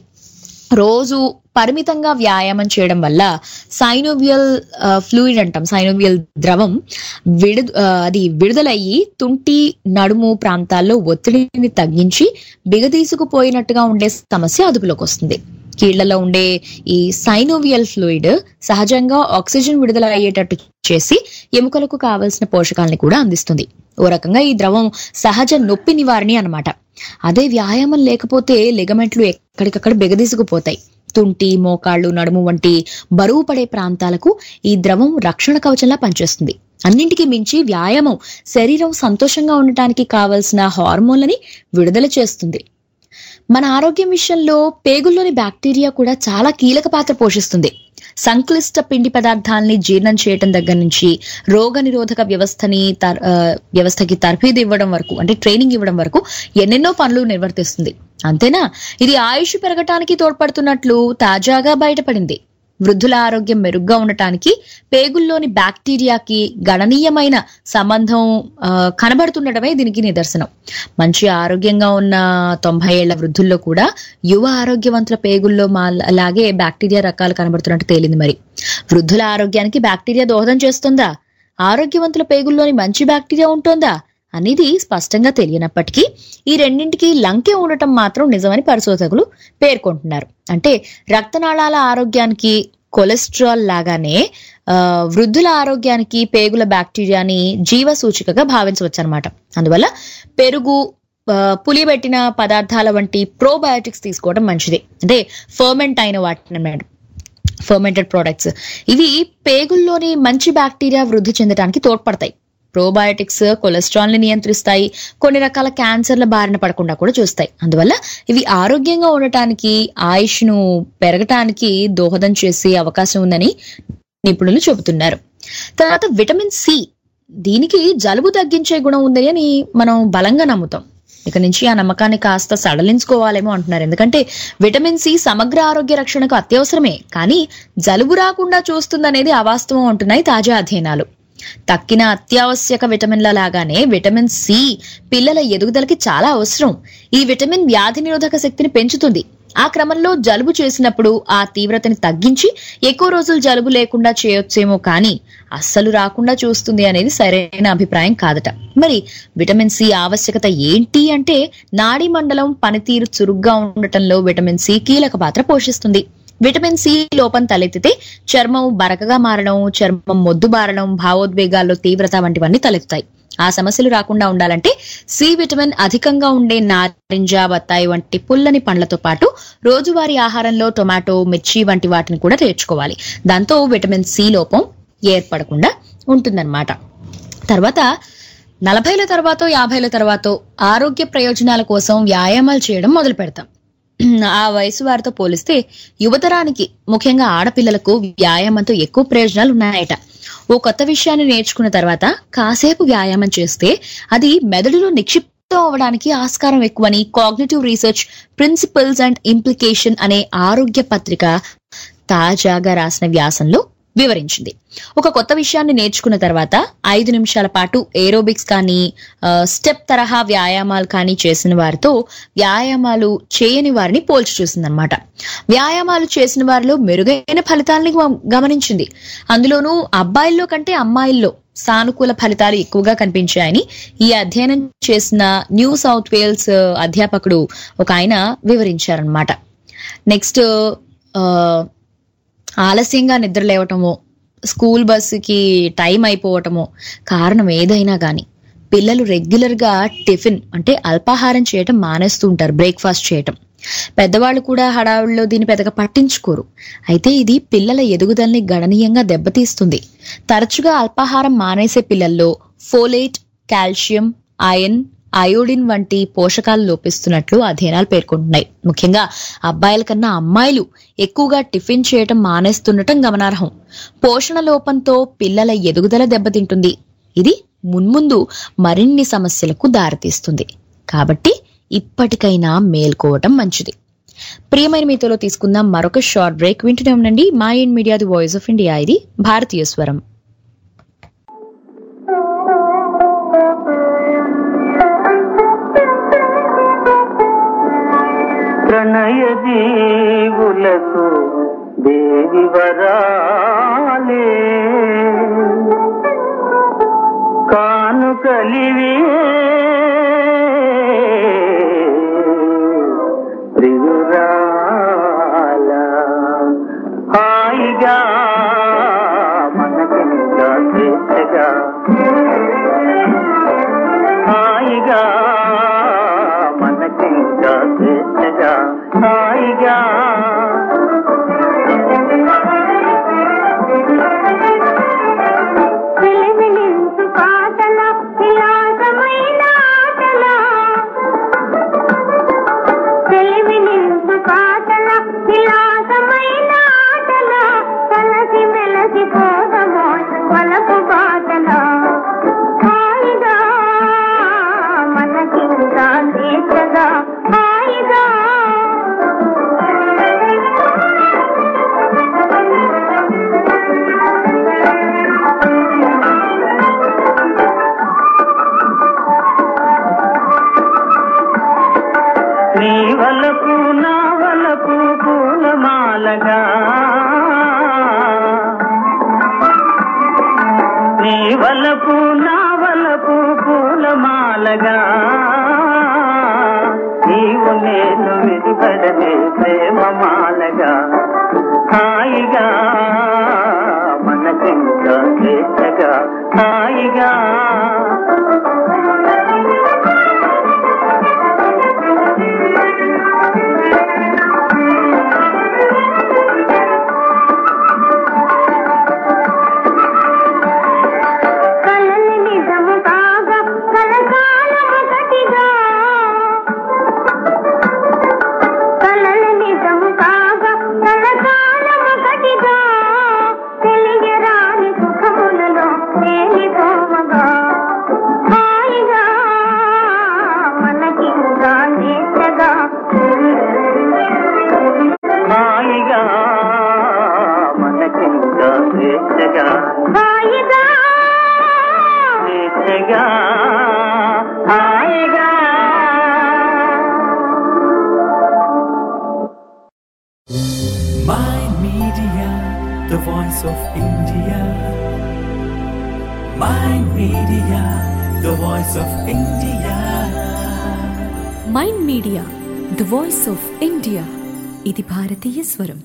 రోజు పరిమితంగా వ్యాయామం చేయడం వల్ల సైనోవియల్ ఫ్లూయిడ్ అంటాం, సైనోవియల్ ద్రవం విడు అది విడుదలయ్యి తుంటి, నడుము ప్రాంతాల్లో ఒత్తిడిని తగ్గించి బిగదీసుకుపోయినట్టుగా ఉండే సమస్య అదుపులోకి వస్తుంది. కీళ్లలో ఉండే ఈ సైనోవియల్ ఫ్లూయిడ్ సహజంగా ఆక్సిజన్ విడుదల అయ్యేటట్టు చేసి ఎముకలకు కావలసిన పోషకాలని కూడా అందిస్తుంది. ఓ రకంగా ఈ ద్రవం సహజ నొప్పి నివారణి అన్నమాట. అదే వ్యాయామం లేకపోతే లిగమెంట్లు ఎక్కడికక్కడ బిగదీసుకుపోతాయి. తుంటి, మోకాళ్లు, నడుము వంటి బరువు పడే ప్రాంతాలకు ఈ ద్రవం రక్షణ కవచంలా పనిచేస్తుంది. అన్నింటికీ మించి వ్యాయామం శరీరం సంతోషంగా ఉండటానికి కావలసిన హార్మోన్లని విడుదల చేస్తుంది. మన ఆరోగ్యం విషయంలో పేగుల్లోని బ్యాక్టీరియా కూడా చాలా కీలక పాత్ర పోషిస్తుంది. సంక్లిష్ట పిండి పదార్థాలని జీర్ణం చేయటం దగ్గర నుంచి రోగ నిరోధక వ్యవస్థని వ్యవస్థకి తర్ఫీదు ఇవ్వడం వరకు, అంటే ట్రైనింగ్ ఇవ్వడం వరకు ఎన్నెన్నో పనులు నిర్వర్తిస్తుంది. అంతేనా, ఇది ఆయుష్ పెరగటానికి తోడ్పడుతున్నట్లు తాజాగా బయటపడింది. వృద్ధుల ఆరోగ్యం మెరుగ్గా ఉండటానికి పేగుల్లోని బ్యాక్టీరియాకి గణనీయమైన సంబంధం కనబడుతుండటమే దీనికి నిదర్శనం. మంచి ఆరోగ్యంగా ఉన్న తొంభై ఏళ్ల వృద్ధుల్లో కూడా యువ ఆరోగ్యవంతుల పేగుల్లో అలాగే బ్యాక్టీరియా రకాలు కనబడుతున్నట్టు తేలింది. మరి వృద్ధుల ఆరోగ్యానికి బ్యాక్టీరియా దోహదం చేస్తుందా? ఆరోగ్యవంతుల పేగుల్లోని మంచి బ్యాక్టీరియా ఉంటుందా అనేది స్పష్టంగా తెలియనప్పటికీ ఈ రెండింటికి లంకే ఉండటం మాత్రం నిజమని పరిశోధకులు పేర్కొంటున్నారు. అంటే రక్తనాళాల ఆరోగ్యానికి కొలెస్ట్రాల్ లాగానే ఆ వృద్ధుల ఆరోగ్యానికి పేగుల బ్యాక్టీరియాని జీవ సూచికగా భావించవచ్చు అనమాట. అందువల్ల పెరుగు, పులియబెట్టిన పదార్థాల వంటి ప్రోబయోటిక్స్ తీసుకోవడం మంచిది. అంటే ఫర్మెంట్ అయిన వాటిని అన్నమాట. ఫర్మెంటెడ్ ప్రొడక్ట్స్ ఇవి పేగుల్లోని మంచి బ్యాక్టీరియా వృద్ధి చెందడానికి తోడ్పడతాయి. ప్రోబయోటిక్స్ కొలెస్ట్రాల్ ని నియంత్రిస్తాయి, కొన్ని రకాల క్యాన్సర్ల బారిన పడకుండా కూడా చూస్తాయి. అందువల్ల ఇవి ఆరోగ్యంగా ఉండటానికి, ఆయుష్ ను పెరగటానికి దోహదం చేసే అవకాశం ఉందని నిపుణులు చెబుతున్నారు. తర్వాత విటమిన్ సి, దీనికి జలుబు తగ్గించే గుణం ఉందని అని మనం బలంగా నమ్ముతాం. ఇక నుంచి ఆ నమ్మకాన్ని కాస్త సడలించుకోవాలేమో అంటున్నారు. ఎందుకంటే విటమిన్ సి సమగ్ర ఆరోగ్య రక్షణకు అత్యవసరమే, కానీ జలుబు రాకుండా చూస్తుందనేది అవాస్తవం అంటున్నాయి తాజా అధ్యయనాలు. తక్కిన అత్యావశ్యక విటమిన్ల లాగానే విటమిన్ సి పిల్లల ఎదుగుదలకి చాలా అవసరం. ఈ విటమిన్ వ్యాధి నిరోధక శక్తిని పెంచుతుంది. ఆ క్రమంలో జలుబు చేసినప్పుడు ఆ తీవ్రతని తగ్గించి ఎక్కువ రోజులు జలుబు లేకుండా చేయొచ్చేమో, కానీ అస్సలు రాకుండా చూస్తుంది అనేది సరైన అభిప్రాయం కాదట. మరి విటమిన్ సి ఆవశ్యకత ఏంటి అంటే, నాడీ మండలం పనితీరు చురుగ్గా ఉండటంలో విటమిన్ సి కీలక పాత్ర పోషిస్తుంది. విటమిన్ సి లోపం తలెత్తితే చర్మం బరకగా మారడం, చర్మం మొద్దుబారడం, భావోద్వేగాల్లో తీవ్రత వంటివన్నీ తలెత్తాయి. ఆ సమస్యలు రాకుండా ఉండాలంటే సి విటమిన్ అధికంగా ఉండే నారింజ, బత్తాయి వంటి పుల్లని పండ్లతో పాటు రోజువారీ ఆహారంలో టొమాటో, మిర్చి వంటి వాటిని కూడా చేర్చుకోవాలి. దాంతో విటమిన్ సి లోపం ఏర్పడకుండా ఉంటుందన్నమాట. తర్వాత నలభైల తర్వాత యాభైల తర్వాత ఆరోగ్య ప్రయోజనాల కోసం వ్యాయామాలు చేయడం మొదలు పెడతాం. ఆ వయసు వారితో పోలిస్తే యువతరానికి, ముఖ్యంగా ఆడపిల్లలకు వ్యాయామంతో ఎక్కువ ప్రయోజనాలు ఉన్నాయట. ఓ కొత్త విషయాన్ని నేర్చుకున్న తర్వాత కాసేపు వ్యాయామం చేస్తే అది మెదడులో నిక్షిప్తం అవడానికి ఆస్కారం ఎక్కువని cognitive research principles and implication అనే ఆరోగ్య పత్రిక తాజాగా రాసిన వ్యాసంలో వివరించింది. ఒక కొత్త విషయాన్ని నేర్చుకున్న తర్వాత ఐదు నిమిషాల పాటు ఏరోబిక్స్ కానీ స్టెప్ తరహా వ్యాయామాలు కానీ చేసిన వారితో వ్యాయామాలు చేయని వారిని పోల్చి చూసిందనమాట. వ్యాయామాలు చేసిన వారిలో మెరుగైన ఫలితాలని గమనించింది. అందులోనూ అబ్బాయిల్లో కంటే అమ్మాయిల్లో సానుకూల ఫలితాలు ఎక్కువగా కనిపించాయని ఈ అధ్యయనం చేసిన న్యూ సౌత్ వేల్స్ అధ్యాపకుడు ఒక ఆయన వివరించారనమాట. నెక్స్ట్ ఆలస్యంగా నిద్ర లేవటమో, స్కూల్ బస్సుకి టైం అయిపోవటమో, కారణం ఏదైనా గాని పిల్లలు రెగ్యులర్ గా టిఫిన్ అంటే అల్పాహారం చేయటం మానేస్తూ ఉంటారు, బ్రేక్ఫాస్ట్ చేయటం. పెద్దవాళ్ళు కూడా హడావుల్లో దీన్ని పెద్దగా పట్టించుకోరు. అయితే ఇది పిల్లల ఎదుగుదలని గణనీయంగా దెబ్బతీస్తుంది. తరచుగా అల్పాహారం మానేసే పిల్లల్లో ఫోలేట్, కాల్షియం, ఐరన్, అయోడిన్ వంటి పోషకాలు లోపిస్తున్నట్లు అధ్యయనాలు పేర్కొంటున్నాయి. ముఖ్యంగా అబ్బాయిల కన్నా అమ్మాయిలు ఎక్కువగా టిఫిన్ చేయటం మానేస్తుండటం గమనార్హం. పోషణ లోపంతో పిల్లల ఎదుగుదల దెబ్బతింటుంది. ఇది మున్ముందు మరిన్ని సమస్యలకు దారితీస్తుంది. కాబట్టి ఇప్పటికైనా మేల్కోవటం మంచిది. ప్రియమైన మీతోలో తీసుకుందాం మరొక షార్ట్ బ్రేక్. వింటూనే ఉండండి Mind Media, the voice of India. ఇది భారతీయ స్వరం. ప్రణయ జీవులకు దేవి వరాలే కానుకలివే ప్రియురాల హాయిగా మనకింకా చేసగా హాయిగా మనకింకా చేసగా హాయిగా వెలివెలించు పాటల విలాసమైన ఆటల వెలివెలించు పాటల విలాసమైన ఆటల కలసి మెలసి పోదమో వలపు బాటల హాయిగా మనకింకా తీర్చగా హాయిగా నీ వలపు నా వలపు పూలమాలగా నీ వలపు నా వలపు పూలమాలగా నీవు నేను విడిపడనే ప్రేమమాలగా హాయిగా మనకింకా చేసగా హాయిగా of India. Mind Media, the voice of India. Mind Media the voice of India. ఇది భారతీయ స్వరం.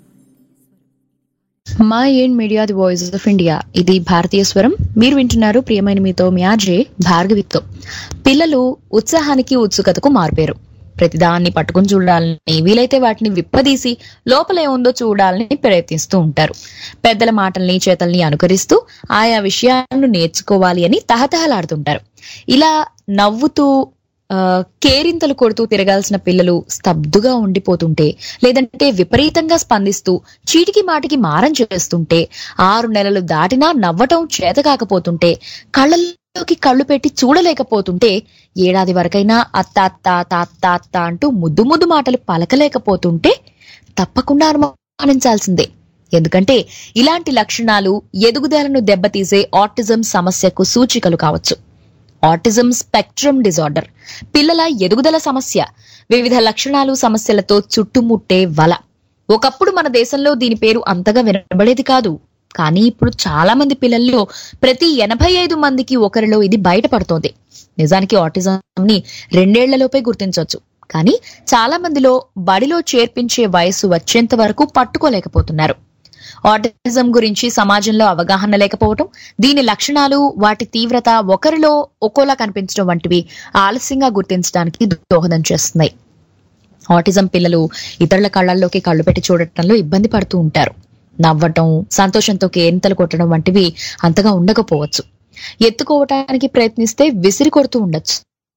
Mind Media the voice of India, ఇది భారతీయ స్వరం. మీరు వింటున్నారు ప్రియమైన మీతో మీ ఆర్జే భార్గవితో. పిల్లలు ఉత్సాహానికి ఉత్సుకతకు మారుపేరు. ప్రతిదాన్ని పట్టుకుని చూడాలని, వీలైతే వాటిని విప్పదీసి లోపల ఏముందో చూడాలని ప్రయత్నిస్తూ ఉంటారు. పెద్దల మాటల్ని చేతల్ని అనుకరిస్తూ ఆయా విషయాలను నేర్చుకోవాలి అని తహతహలాడుతుంటారు. ఇలా నవ్వుతూ కేరింతలు కొడుతూ తిరగాల్సిన పిల్లలు స్తబ్దుగా ఉండిపోతుంటే, లేదంటే విపరీతంగా స్పందిస్తూ చీటికి మాటికి మారం చేస్తుంటే, ఆరు నెలలు దాటినా నవ్వటం చేత కాకపోతుంటే, కళ్ళల్లోకి కళ్ళు పెట్టి చూడలేకపోతుంటే, ఏడాది వరకైనా అత్త అత్త తాత్త అత్త అంటూ ముద్దు ముద్దు మాటలు పలకలేకపోతుంటే తప్పకుండా అనుమానించాల్సిందే. ఎందుకంటే ఇలాంటి లక్షణాలు ఎదుగుదలను దెబ్బతీసే ఆటిజం సమస్యకు సూచికలు కావచ్చు. ఆటిజం స్పెక్ట్రమ్ డిజార్డర్ పిల్లల ఎదుగుదల సమస్య. వివిధ లక్షణాలు సమస్యలతో చుట్టుముట్టే వల. ఒకప్పుడు మన దేశంలో దీని పేరు అంతగా వినబడేది కాదు. కానీ ఇప్పుడు చాలా మంది పిల్లల్లో ప్రతి ఎనభై ఐదు మందికి ఒకరిలో ఇది బయటపడుతోంది. నిజానికి ఆటిజం ని రెండేళ్లలోపే గుర్తించవచ్చు. కానీ చాలా మందిలో బడిలో చేర్పించే వయసు వచ్చేంత వరకు పట్టుకోలేకపోతున్నారు. ఆటిజం గురించి సమాజంలో అవగాహన లేకపోవటం, దీని లక్షణాలు, వాటి తీవ్రత ఒకరిలో ఒక్కోలా కనిపించడం వంటివి ఆలస్యంగా గుర్తించడానికి దోహదం చేస్తున్నాయి. ఆటిజం పిల్లలు ఇతరుల కళ్ళల్లోకి కళ్ళు పెట్టి చూడటంలో ఇబ్బంది పడుతూ ఉంటారు. నవ్వటం, సంతోషంతో కేరింతలు కొట్టడం వంటివి అంతగా ఉండకపోవచ్చు. ఎత్తుకోవటానికి ప్రయత్నిస్తే విసిరి కొడుతూ ఉండొచ్చు.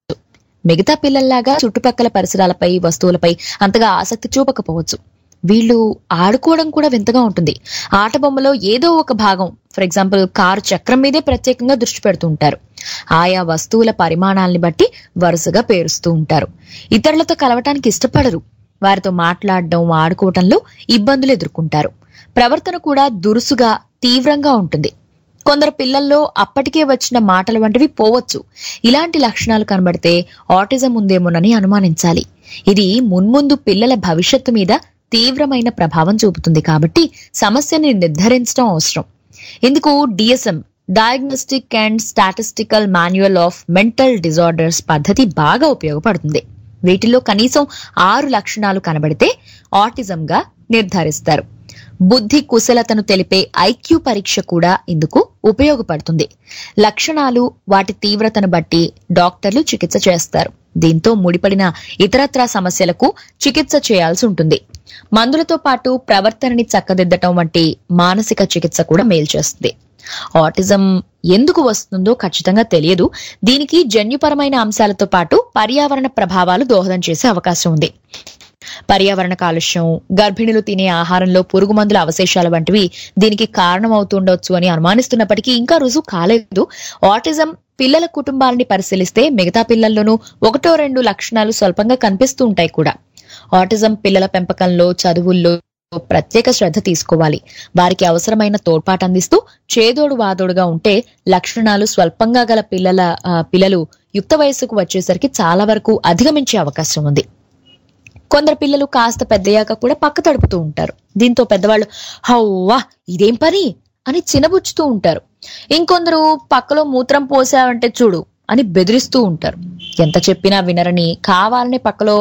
మిగతా పిల్లల్లాగా చుట్టుపక్కల పరిసరాలపై, వస్తువులపై అంతగా ఆసక్తి చూపకపోవచ్చు. వీళ్ళు ఆడుకోవడం కూడా వింతగా ఉంటుంది. ఆట బొమ్మలో ఏదో ఒక భాగం, ఫర్ ఎగ్జాంపుల్ కారు చక్రం మీదే ప్రత్యేకంగా దృష్టి పెడుతూ ఉంటారు. ఆయా వస్తువుల పరిమాణాలని బట్టి వరుసగా పేరుస్తూ ఉంటారు. ఇతరులతో కలవటానికి ఇష్టపడరు. వారితో మాట్లాడడం, ఆడుకోవటంలో ఇబ్బందులు ఎదుర్కొంటారు. ప్రవర్తన కూడా దురుసుగా, తీవ్రంగా ఉంటుంది. కొందరు పిల్లల్లో అప్పటికే వచ్చిన మాటల వంటివి పోవచ్చు. ఇలాంటి లక్షణాలు కనబడితే ఆటిజం ఉందేమోనని అనుమానించాలి. ఇది మున్ముందు పిల్లల భవిష్యత్తు మీద తీవ్రమైన ప్రభావం చూపుతుంది. కాబట్టి సమస్యని నిర్ధారించడం అవసరం. ఇందుకు DSM, diagnostic and statistical manual of mental disorders పద్ధతి బాగా ఉపయోగపడుతుంది. వీటిలో కనీసం ఆరు లక్షణాలు కనబడితే ఆటిజంగా నిర్ధారిస్తారు. బుద్ధి కుశలతను తెలిపే ఐక్యూ పరీక్ష కూడా ఇందుకు ఉపయోగపడుతుంది. లక్షణాలు, వాటి తీవ్రతను బట్టి డాక్టర్లు చికిత్స చేస్తారు. దీంతో ముడిపడిన ఇతరత్రా సమస్యలకు చికిత్స చేయాల్సి ఉంటుంది. మందులతో పాటు ప్రవర్తనని చక్కదిద్దటం వంటి మానసిక చికిత్స కూడా మేలు చేస్తుంది. ఆటిజం ఎందుకు వస్తుందో ఖచ్చితంగా తెలియదు. దీనికి జన్యుపరమైన అంశాలతో పాటు పర్యావరణ ప్రభావాలు దోహదం చేసే అవకాశం ఉంది. పర్యావరణ కాలుష్యం, గర్భిణులు తినే ఆహారంలో పురుగు మందుల అవశేషాల వంటివి దీనికి కారణం అవుతుండొచ్చు అని అనుమానిస్తున్నప్పటికీ ఇంకా రుజువు కాలేదు. ఆటిజం పిల్లల కుటుంబాలని పరిశీలిస్తే మిగతా పిల్లల్లోనూ ఒకటో రెండు లక్షణాలు స్వల్పంగా కనిపిస్తూ ఉంటాయి కూడా. ఆటిజం పిల్లల పెంపకంలో, చదువుల్లో ప్రత్యేక శ్రద్ధ తీసుకోవాలి. వారికి అవసరమైన తోడ్పాటు అందిస్తూ చేదోడు వాదోడుగా ఉంటే లక్షణాలు స్వల్పంగా గల పిల్లల పిల్లలు యుక్త వయస్సుకు వచ్చేసరికి చాలా వరకు అధిగమించే అవకాశం ఉంది. కొందరు పిల్లలు కాస్త పెద్దయ్యాక కూడా పక్క తడుపుతూ ఉంటారు. దీంతో పెద్దవాళ్ళు హవ్వా ఇదేం పని అని చినబుచ్చుతూ ఉంటారు. ఇంకొందరు పక్కలో మూత్రం పోసావంటే చూడు అని బెదిరిస్తూ ఉంటారు. ఎంత చెప్పినా వినరని కావాలని పక్కలో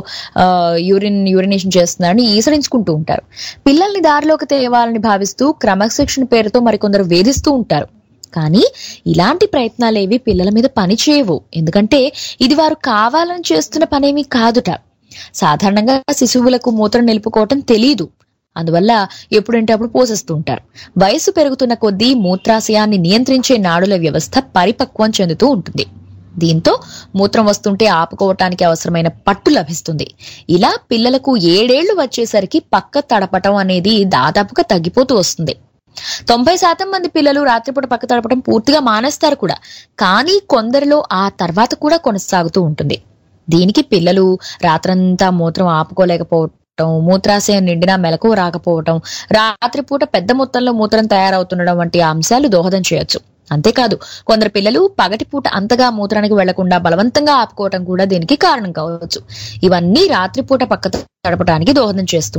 యూరిన్ యూరినేషన్ చేస్తున్నారని ఈసడించుకుంటూ ఉంటారు. పిల్లల్ని దారిలోకి తేవాలని భావిస్తూ క్రమశిక్షణ పేరుతో మరికొందరు వేధిస్తూ ఉంటారు. కానీ ఇలాంటి ప్రయత్నాలేవి పిల్లల మీద పని చేయవు. ఎందుకంటే ఇది వారు కావాలని చేస్తున్న పనేమీ కాదుట. సాధారణంగా శిశువులకు మూత్రం నిలుపుకోవటం తెలీదు. అందువల్ల ఎప్పుడంటే అప్పుడు పోసేస్తూ ఉంటారు. వయసు పెరుగుతున్న కొద్దీ మూత్రాశయాన్ని నియంత్రించే నాడుల వ్యవస్థ పరిపక్వం చెందుతూ ఉంటుంది. దీంతో మూత్రం వస్తుంటే ఆపుకోవటానికి అవసరమైన పట్టు లభిస్తుంది. ఇలా పిల్లలకు ఏడేళ్లు వచ్చేసరికి పక్క తడపటం అనేది దాదాపుగా తగ్గిపోతూ వస్తుంది. తొంభై శాతం మంది పిల్లలు రాత్రిపూట పక్క తడపటం పూర్తిగా మానేస్తారు కూడా. కానీ కొందరిలో ఆ తర్వాత కూడా కొనసాగుతూ ఉంటుంది. దీనికి పిల్లలు రాత్రంతా మూత్రం ఆపుకోలేకపోవటం, మూత్రాశయం నిండినా మెలకు రాకపోవటం, రాత్రిపూట పెద్ద మొత్తంలో మూత్రం తయారవుతుండడం వంటి అంశాలు దోహదం చేయొచ్చు. అంతేకాదు కొందరు పిల్లలు పగటిపూట అంతగా మూత్రానికి వెళ్లకుండా బలవంతంగా ఆపుకోవటం కూడా దీనికి కారణం కావచ్చు. ఇవన్నీ రాత్రిపూట పక్క తడపడానికి దోహదం చేస్తుంటాయి.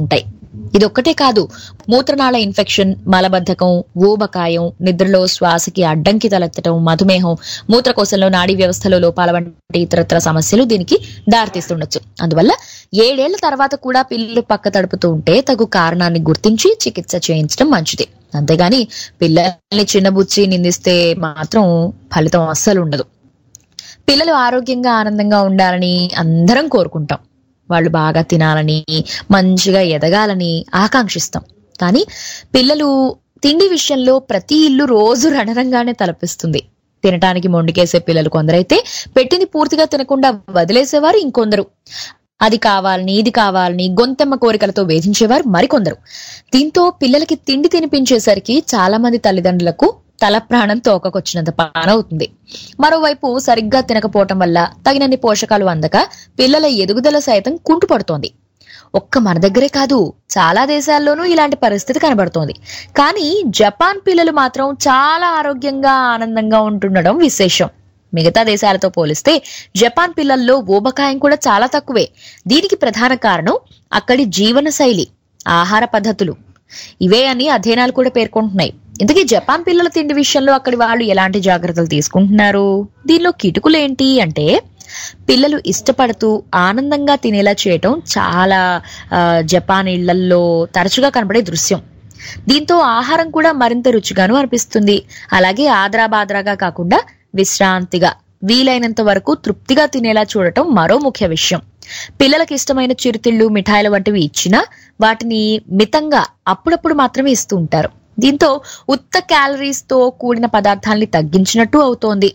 ఇదొక్కటే కాదు, మూత్రనాళ ఇన్ఫెక్షన్, మలబద్ధకం, ఊబకాయం, నిద్రలో శ్వాసకి అడ్డంకి తలెత్తడం, మధుమేహం, మూత్రకోశంలో నాడీ వ్యవస్థలో లోపాల వంటి ఇతరత్ర సమస్యలు దీనికి దారితీస్తుండొచ్చు. అందువల్ల ఏడేళ్ల తర్వాత కూడా పిల్లలు పక్క తడుపుతూ ఉంటే తగు కారణాన్ని గుర్తించి చికిత్స చేయించడం మంచిది. అంతేగాని పిల్లల్ని చిన్నబుచ్చి నిందిస్తే మాత్రం ఫలితం అస్సలు ఉండదు. పిల్లలు ఆరోగ్యంగా ఆనందంగా ఉండాలని అందరం కోరుకుంటాం. వాళ్ళు బాగా తినాలని, మంచిగా ఎదగాలని ఆకాంక్షిస్తాం. కానీ పిల్లలు తిండి విషయంలో ప్రతి ఇల్లు రోజు రణరంగానే తలపిస్తుంది. తినటానికి మొండికేసే పిల్లలు కొందరైతే పెట్టింది పూర్తిగా తినకుండా వదిలేసేవారు ఇంకొందరు. అది కావాలని ఇది కావాలని గొంతెమ్మ కోరికలతో వేధించేవారు మరికొందరు. దీంతో పిల్లలకి తిండి తినిపించేసరికి చాలా మంది తల్లిదండ్రులకు తల ప్రాణం తోకకొచ్చినంత పానవుతుంది. మరోవైపు సరిగ్గా తినకపోవటం వల్ల తగినన్ని పోషకాలు అందక పిల్లల ఎదుగుదల సైతం కుంటుపడుతోంది. ఒక్క మన దగ్గరే కాదు, చాలా దేశాల్లోనూ ఇలాంటి పరిస్థితి కనబడుతోంది. కానీ జపాన్ పిల్లలు మాత్రం చాలా ఆరోగ్యంగా ఆనందంగా ఉంటుండడం విశేషం. మిగతా దేశాలతో పోలిస్తే జపాన్ పిల్లల్లో ఊబకాయం కూడా చాలా తక్కువే. దీనికి ప్రధాన కారణం అక్కడి జీవన శైలి, ఆహార పద్ధతులు ఇవే అని అధ్యయనాలు కూడా పేర్కొంటున్నాయి. ఇంతకీ జపాన్ పిల్లల తిండి విషయంలో అక్కడి వాళ్ళు ఎలాంటి జాగ్రత్తలు తీసుకుంటున్నారు? దీనిలో కిటుకులేంటి అంటే, పిల్లలు ఇష్టపడుతూ ఆనందంగా తినేలా చేయటం చాలా జపాన్ ఇళ్లల్లో తరచుగా కనబడే దృశ్యం. దీంతో ఆహారం కూడా మరింత రుచిగాను అనిపిస్తుంది. అలాగే ఆద్రాబాద్రాగా కాకుండా విశ్రాంతిగా, వీలైనంత వరకు తృప్తిగా తినేలా చూడటం మరో ముఖ్య విషయం. పిల్లలకు ఇష్టమైన చిరుతిళ్లు, మిఠాయిల వంటివి ఇచ్చినా వాటిని మితంగా అప్పుడప్పుడు మాత్రమే ఇస్తూ ఉంటారు. దీంతో ఉత్త క్యాలరీస్ తో కూడిన పదార్థాలని తగ్గించినట్టు అవుతోంది.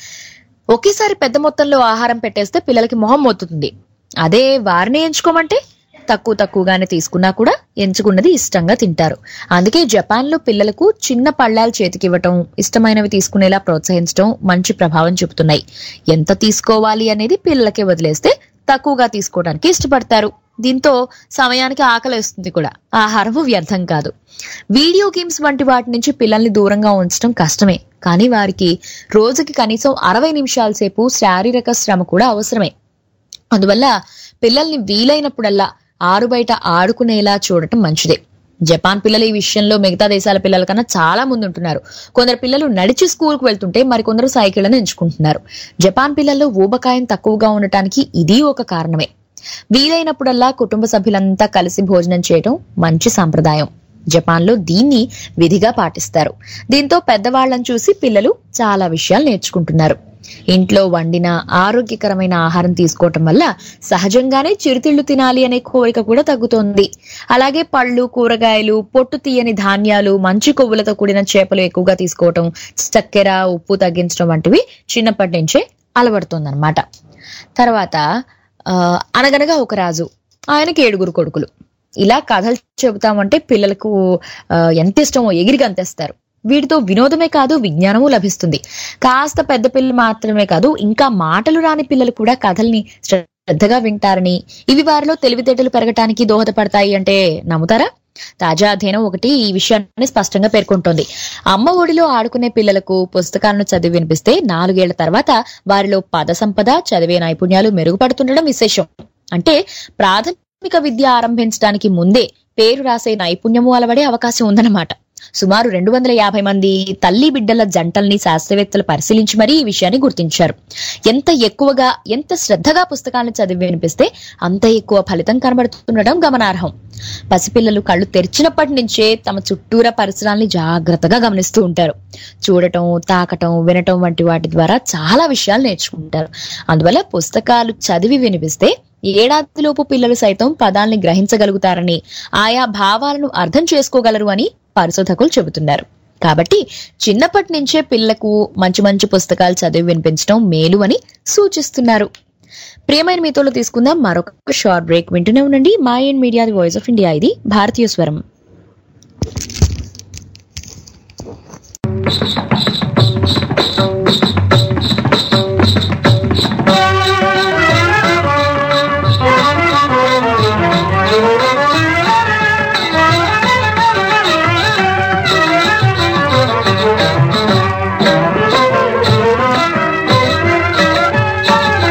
ఒకేసారి పెద్ద మొత్తంలో ఆహారం పెట్టేస్తే పిల్లలకి మొహం మొత్తుతుంది. అదే వారిని ఎంచుకోమంటే తక్కువ తక్కువగానే తీసుకున్నా కూడా ఎంచుకున్నది ఇష్టంగా తింటారు. అందుకే జపాన్ లో పిల్లలకు చిన్న పళ్ళాలు చేతికివ్వటం, ఇష్టమైనవి తీసుకునేలా ప్రోత్సహించడం మంచి ప్రభావం చూపుతున్నాయి. ఎంత తీసుకోవాలి అనేది పిల్లలకే వదిలేస్తే తక్కువగా తీసుకోవడానికి ఇష్టపడతారు. దీంతో సమయానికి ఆకలిస్తుంది కూడా, ఆహారము వ్యర్థం కాదు. వీడియో గేమ్స్ వంటి వాటి నుంచి పిల్లల్ని దూరంగా ఉంచడం కష్టమే, కానీ వారికి రోజుకి కనీసం అరవై నిమిషాల సేపు శారీరక శ్రమ కూడా అవసరమే. అందువల్ల పిల్లల్ని వీలైనప్పుడల్లా ఆరు బయట ఆడుకునేలా చూడటం మంచిదే. జపాన్ పిల్లలు ఈ విషయంలో మిగతా దేశాల పిల్లల కన్నా చాలా ముందుంటున్నారు. కొందరు పిల్లలు నడిచి స్కూల్కు వెళ్తుంటే మరికొందరు సైకిళ్లను ఎంచుకుంటున్నారు. జపాన్ పిల్లల్లో ఊబకాయం తక్కువగా ఉండటానికి ఇది ఒక కారణమే. వీలైనప్పుడల్లా కుటుంబ సభ్యులంతా కలిసి భోజనం చేయడం మంచి సాంప్రదాయం. జపాన్ లో దీన్ని విధిగా పాటిస్తారు. దీంతో పెద్దవాళ్లను చూసి పిల్లలు చాలా విషయాలు నేర్చుకుంటున్నారు. ఇంట్లో వండిన ఆరోగ్యకరమైన ఆహారం తీసుకోవటం వల్ల సహజంగానే చిరుతిళ్లు తినాలి అనే కోరిక కూడా తగ్గుతోంది. అలాగే పళ్ళు, కూరగాయలు, పొట్టు తీయని ధాన్యాలు, మంచి కొవ్వులతో కూడిన చేపలు ఎక్కువగా తీసుకోవటం, చక్కెర, ఉప్పు తగ్గించడం వంటివి చిన్నప్పటి నుంచే అలవడుతోందన్నమాట. తర్వాత ఆ అనగనగా ఒక రాజు, ఆయనకి ఏడుగురు కొడుకులు. ఇలా కథలు చెబుతామంటే పిల్లలకు ఎంత ఇష్టమో ఎగిరి గంతేస్తారు. వీటితో వినోదమే కాదు, విజ్ఞానము లభిస్తుంది. కాస్త పెద్ద పిల్లలు మాత్రమే కాదు, ఇంకా మాటలు రాని పిల్లలు కూడా కథల్ని శ్రద్ధగా వింటారని, ఇవి వారిలో తెలివితేటలు పెరగటానికి దోహదపడతాయి అంటే నమ్ముతారా? తాజా అధ్యయనం ఒకటి ఈ విషయాన్ని స్పష్టంగా పేర్కొంటోంది. అమ్మ ఒడిలో ఆడుకునే పిల్లలకు పుస్తకాలను చదివి వినిపిస్తే నాలుగేళ్ల తర్వాత వారిలో పద సంపద, చదివే నైపుణ్యాలు మెరుగుపడుతుండడం విశేషం. అంటే ప్రాథమిక విద్య ఆరంభించడానికి ముందే పేరు రాసే నైపుణ్యము అలవడే అవకాశం ఉందన్నమాట. సుమారు రెండు వందల యాభై మంది తల్లి బిడ్డల జంటల్ని శాస్త్రవేత్తలు పరిశీలించి మరీ ఈ విషయాన్ని గుర్తించారు. ఎంత ఎక్కువగా, ఎంత శ్రద్ధగా పుస్తకాలను చదివి వినిపిస్తే అంత ఎక్కువ ఫలితం కనబడుతుండడం గమనార్హం. పసిపిల్లలు కళ్ళు తెరిచినప్పటి నుంచే తమ చుట్టూరా పరిసరాల్ని జాగ్రత్తగా గమనిస్తూ ఉంటారు. చూడటం, తాకటం, వినటం వంటి వాటి ద్వారా చాలా విషయాలు నేర్చుకుంటారు. అందువల్ల పుస్తకాలు చదివి వినిపిస్తే ఏడాదిలోపు పిల్లలు సైతం పదాల్ని గ్రహించగలుగుతారని, ఆయా భావాలను అర్థం చేసుకోగలరు అని పరిశోధకులు చెబుతున్నారు. కాబట్టి చిన్నప్పటి నుంచే పిల్లలకు మంచి మంచి పుస్తకాలు చదివి వినిపించడం మేలు అని సూచిస్తున్నారు. ప్రియమైన మీతోలో తీసుకుందాం మరొక షార్ట్ బ్రేక్. వింటూనే ఉండండి Mind Media, the voice of India. ఇది భారతీయ స్వరం.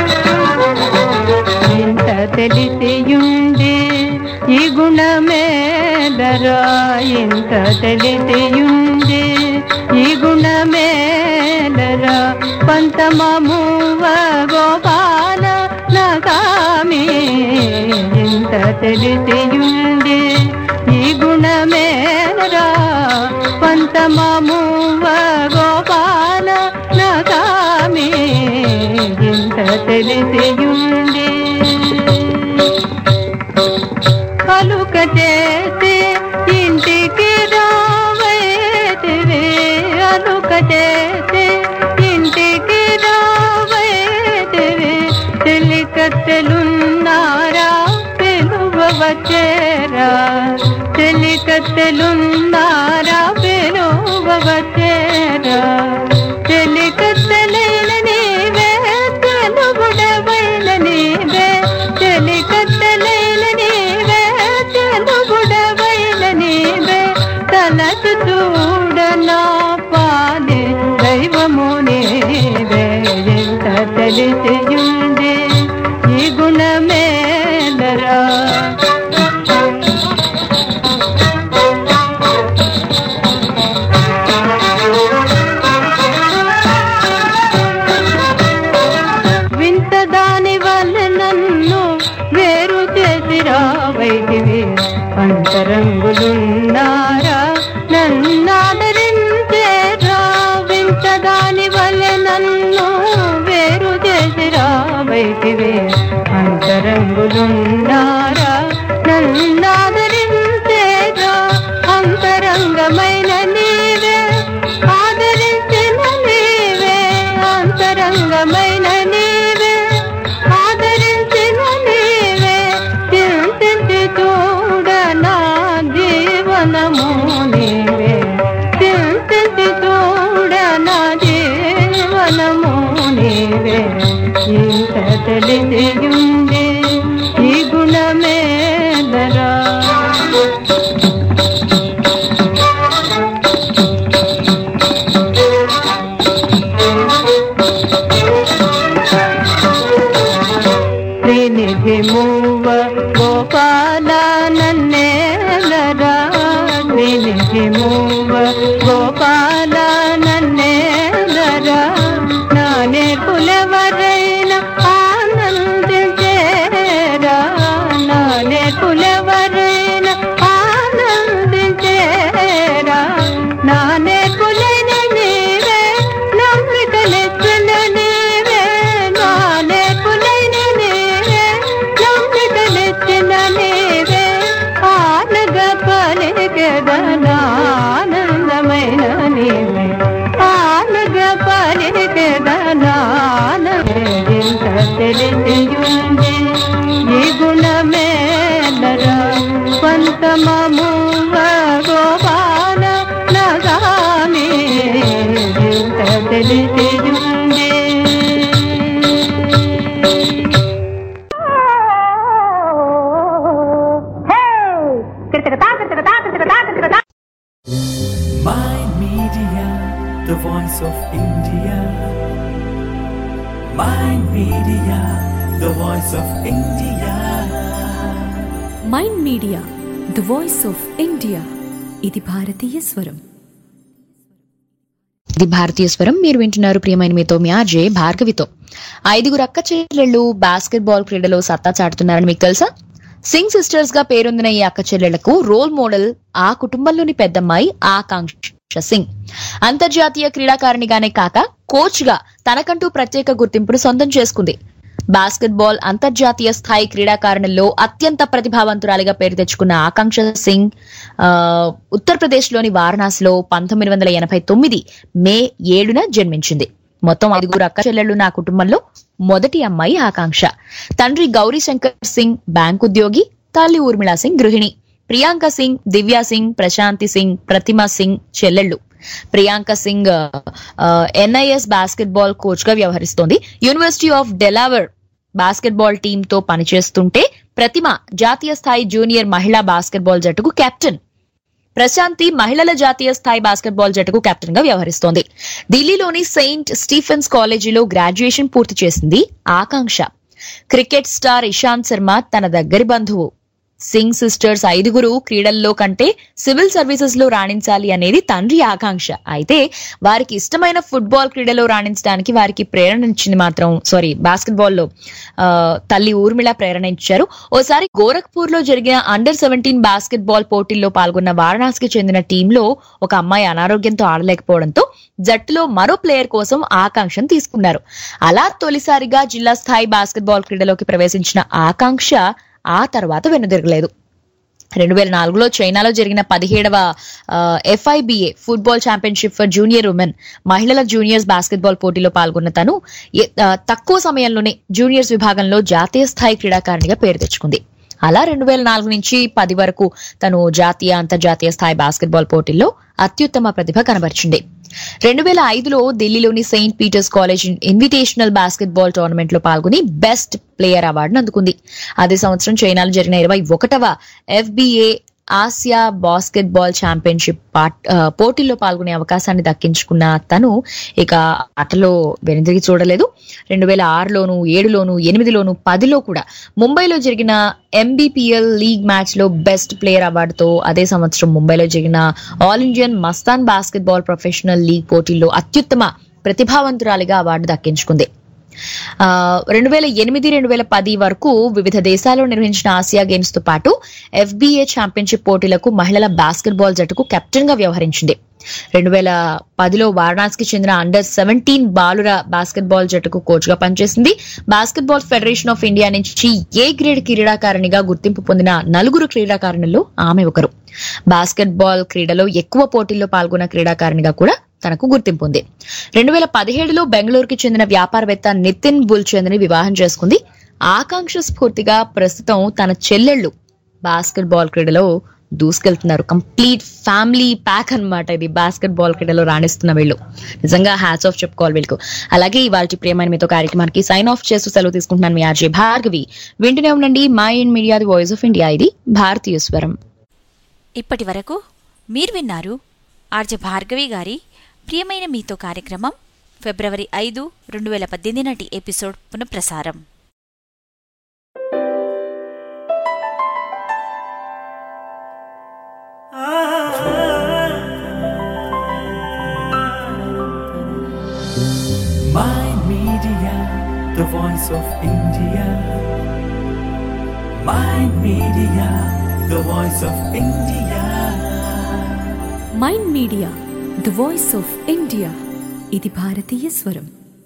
తెలిసియుండి ఈ గుణమే మేలరా ఇంత తెలిసియుండి ఈ గుణమేలరా పంతమమువ గోపాల నగామి ఇంత తెలిసియుండి ఈ గుణమేలరా పంతమమువ గోపాల నగామి ఇంత తెలిసియుండి అలుక చేసి ఇంటికి రావైతివి అలుక చేసి ఇంటికి రావైతివి చెలికత్తెలున్నారా పిలువ వచ్చేరా చెలికత్తెలున్నారా పిలువ వచ్చేరా చెలికత్తెలైన నీవే తెలుగుడవైన నీవే చెలికత్తెలైన నీవే తెలుగుడవైన నీవే తలచు చూడనా పాలి దైవము నీవే ఎంత తెలిసియుండి ఈ గుణమేలరా వింతదాని వల్ల నన్ను వేరు చేసి రావైతివి అంతరంగులున్నారా నన్నాదరించేరా వింతదాని వల్ల నన్ను వేరు చేసి రావైతివి అంతరంగులున్నారా నన్నాదరించేరా అంతరంగమైన నీవే ఆదరించిన నీవే అంతరంగమైన నీవే ఆదరించిన నీవే చింతించి చూడనా జీవనము నీవే చింతించి చూడనా జీవనము నీవే ఇంత తెలిసియుండి ఈ గుణమేలరా శ్రీనిధి మూవ గోపాల నన్నేలరా శ్రీనిధి మూవ గోపాల నన్నేలరా నానే కులవరైన ఆనందించేరా నానే కులవరైన ఆనందించేరా నానే కులైన నీవే నమ్మికలెచ్చిన నీవే నానే కులైన నీవే నమ్మికలెచ్చిన నీవే ఆనగ పలికెదనానందమైన నీవే ఆనగ పలికెదనానంత తెలిసియుండి ఈ గుణమేలరా పంతమమువ గోపాల నగామి ఇంత తెలిసియుండి Mind Media, the voice of India. Mind Media, the voice of India. Mind Media the voice of India ఇది భారతీయ స్వరం. ఇది భారతీయ స్వరం. మీరు వింటున్నారు ప్రియమైన మీతో మీ ఆర్జే భార్గవితో. ఐదుగురు అక్క చెల్లెళ్ళు బాస్కెట్ బాల్ క్రీడలో సత్తా చాటుతున్నారని మీకు తెలుసా? సింగ్ సిస్టర్స్ గా పేరొందిన ఈ అక్క చెల్లెళ్లకు రోల్ మోడల్ ఆ కుటుంబంలోని పెద్దమ్మాయి ఆకాంక్ష సింగ్. అంతర్జాతీయ క్రీడాకారిణిగానే కాక కోచ్ గా తనకంటూ ప్రత్యేక గుర్తింపును సొంతం చేసుకుంది. బాస్కెట్ బాల్ అంతర్జాతీయ స్థాయి క్రీడాకారుణుల్లో అత్యంత ప్రతిభావంతురాలిగా పేరు తెచ్చుకున్న ఆకాంక్ష సింగ్ ఉత్తరప్రదేశ్ లోని వారణాసిలో పంతొమ్మిది వందల ఎనభై తొమ్మిది మే ఏడున జన్మించింది. మొత్తం ఐదుగురు అక్క చెల్లెళ్లు నా కుటుంబంలో మొదటి అమ్మాయి ఆకాంక్ష. తండ్రి గౌరీ శంకర్ సింగ్ బ్యాంక్ ఉద్యోగి, తల్లి ఊర్మిళా సింగ్ గృహిణి. ప్రియాంక సింగ్, దివ్యా సింగ్, ప్రశాంతి సింగ్, ప్రతిమా సింగ్ చెల్లెళ్లు. Priyanka Singh NIS basketball coach గా వ్యవహరిస్తోంది. University of Delaware basketball team తో పనిచేస్తుంటే ప్రతిమ జాతీయ స్థాయి జూనియర్ మహిళా బాస్కెట్ బాల్ జట్టుకు కెప్టెన్. ప్రశాంతి మహిళల జాతీయ స్థాయి బాస్కెట్ బాల్ జట్టుకు కెప్టెన్ గా వ్యవహరిస్తోంది. ఢిల్లీలోని సెయింట్ స్టీఫెన్స్ కాలేజీలో గ్రాడ్యుయేషన్ పూర్తి చేసింది ఆకాంక్ష. క్రికెట్ స్టార్ ఇషాంత్ శర్మ తన దగ్గరి బంధువు. సింగ్ సిస్టర్స్ ఐదుగురు క్రీడల్లో కంటే సివిల్ సర్వీసెస్ లో రాణించాలి అనేది తండ్రి ఆకాంక్ష. అయితే వారికి ఇష్టమైన ఫుట్బాల్ క్రీడలో రాణించడానికి వారికి ప్రేరణ ఇచ్చింది మాత్రం సారీ బాస్కెట్ బాల్ లో తల్లి ఊర్మిళ ప్రేరణ ఇచ్చారు. ఓసారి గోరఖ్పూర్ లో జరిగిన అండర్ సెవెంటీన్ బాస్కెట్ బాల్ పోటీల్లో పాల్గొన్న వారణాసికి చెందిన టీంలో ఒక అమ్మాయి అనారోగ్యంతో ఆడలేకపోవడంతో జట్టులో మరో ప్లేయర్ కోసం ఆకాంక్షను తీసుకున్నారు. అలా తొలిసారిగా జిల్లా స్థాయి బాస్కెట్ బాల్ క్రీడలోకి ప్రవేశించిన ఆకాంక్ష ఆ తర్వాత వెనుదిరగలేదు. రెండు వేల నాలుగులో చైనాలో జరిగిన పదిహేడవ FIBA football championship for junior women మహిళల జూనియర్స్ బాస్కెట్ బాల్ పోటీలో పాల్గొన్న తను తక్కువ సమయంలోనే జూనియర్స్ విభాగంలో జాతీయ స్థాయి క్రీడాకారిణిగా పేరు తెచ్చుకుంది. అలా రెండు వేల నాలుగు నుంచి పది వరకు తను జాతీయ అంతర్జాతీయ స్థాయి బాస్కెట్ బాల్ పోటీల్లో అత్యుత్తమ ప్రతిభ కనబరిచింది. రెండు వేల ఐదులో ఢిల్లీలోని Saint Peter's College invitational basketball tournament లో పాల్గొని బెస్ట్ ప్లేయర్ అవార్డును అందుకుంది. అదే సంవత్సరం చైనాలో జరిగిన ఇరవై ఒకటవ FIBA Asia basketball championship పోటీల్లో పాల్గొనే అవకాశాన్ని దక్కించుకున్న తను ఇక ఆటలో వెనుదిరిగి చూడలేదు. రెండు వేల ఆరులోను ఏడులోను ఎనిమిదిలోను పదిలో కూడా ముంబైలో జరిగిన ఎంబీపీఎల్ లీగ్ మ్యాచ్ లో బెస్ట్ ప్లేయర్ అవార్డుతో అదే సంవత్సరం ముంబైలో జరిగిన ఆల్ ఇండియన్ మస్తాన్ బాస్కెట్ బాల్ ప్రొఫెషనల్ లీగ్ పోటీల్లో అత్యుత్తమ ప్రతిభావంతురాలిగా అవార్డు దక్కించుకుంది. ఆ రెండు వేల ఎనిమిది రెండు వేల పది వరకు వివిధ దేశాల్లో నిర్వహించిన ఆసియా గేమ్స్ తో పాటు ఎఫ్బిఏ ఛాంపియన్షిప్ పోటీలకు మహిళల బాస్కెట్ బాల్ జట్టుకు కెప్టెన్ గా వ్యవహరించింది. రెండు వేల పదిలో వారణాసికి చెందిన అండర్ సెవెంటీన్ బాలుర బాస్కెట్ బాల్ జట్టుకు కోచ్ గా పనిచేసింది. Basketball federation of India నుంచి ఏ గ్రేడ్ క్రీడాకారిణిగా గుర్తింపు పొందిన నలుగురు క్రీడాకారిణుల్లో ఆమె ఒకరు. బాస్కెట్ బాల్ క్రీడలో ఎక్కువ పోటీల్లో పాల్గొన్న క్రీడాకారిణిగా కూడా తనకు గుర్తింపు ఉంది. రెండు వేల పదిహేడులో బెంగళూరుకి చెందిన వ్యాపారవేత్త నితిన్ బుల్చంద్ ని వివాహం చేసుకుంది. ఆకాంక్ష స్ఫూర్తిగా ప్రస్తుతం తన చెల్లెళ్ళు బాస్కెట్ బాల్ క్రీడలో దూసుకెళ్తున్నారు. కంప్లీట్ ఫ్యామిలీ ప్యాక్ అన్నమాట ఇది. బాస్కెట్ బాల్ క్రీడలో రాణిస్తున్న వీళ్ళు నిజంగా హ్యాట్స్ ఆఫ్ చెప్పుకోవాలి వీళ్ళకు. అలాగే ఇవాళ ప్రియమైన మీతో కార్యక్రమానికి సైన్ ఆఫ్ చేస్తూ సెలవు తీసుకుంటున్నాను. మీ ఆర్జే భార్గవి. వింటూనే ఉండండి Mind Media the voice of India. ఇది భారతీయ స్వరం. ఇప్పటి వరకు మీరు విన్నారు ఆర్జే భార్గవి గారి ప్రియమైన మీతో కార్యక్రమం ఫిబ్రవరి ఐదు రెండు వేల పద్దెనిమిది నాటి ఎపిసోడ్ పునఃప్రసారం. My Media, the voice of India. My Media, the voice of India. Mind Media the voice of India. ఇది భారతీయ స్వరం.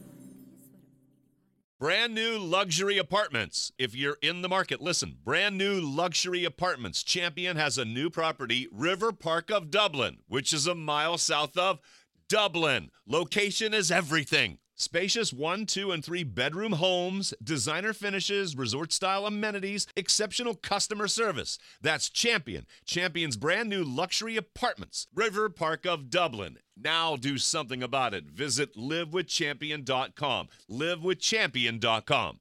Brand new luxury apartments. If you're in the market, listen. Brand new luxury apartments. Champion has a new property, River Park of Dublin, which is a mile south of Dublin. Location is everything. Spacious one, two, and three bedroom homes, designer finishes, resort-style amenities, exceptional customer service. That's Champion. Champion's brand new luxury apartments, River Park of Dublin. Now do something about it. Visit live with champion dot com. live with champion dot com.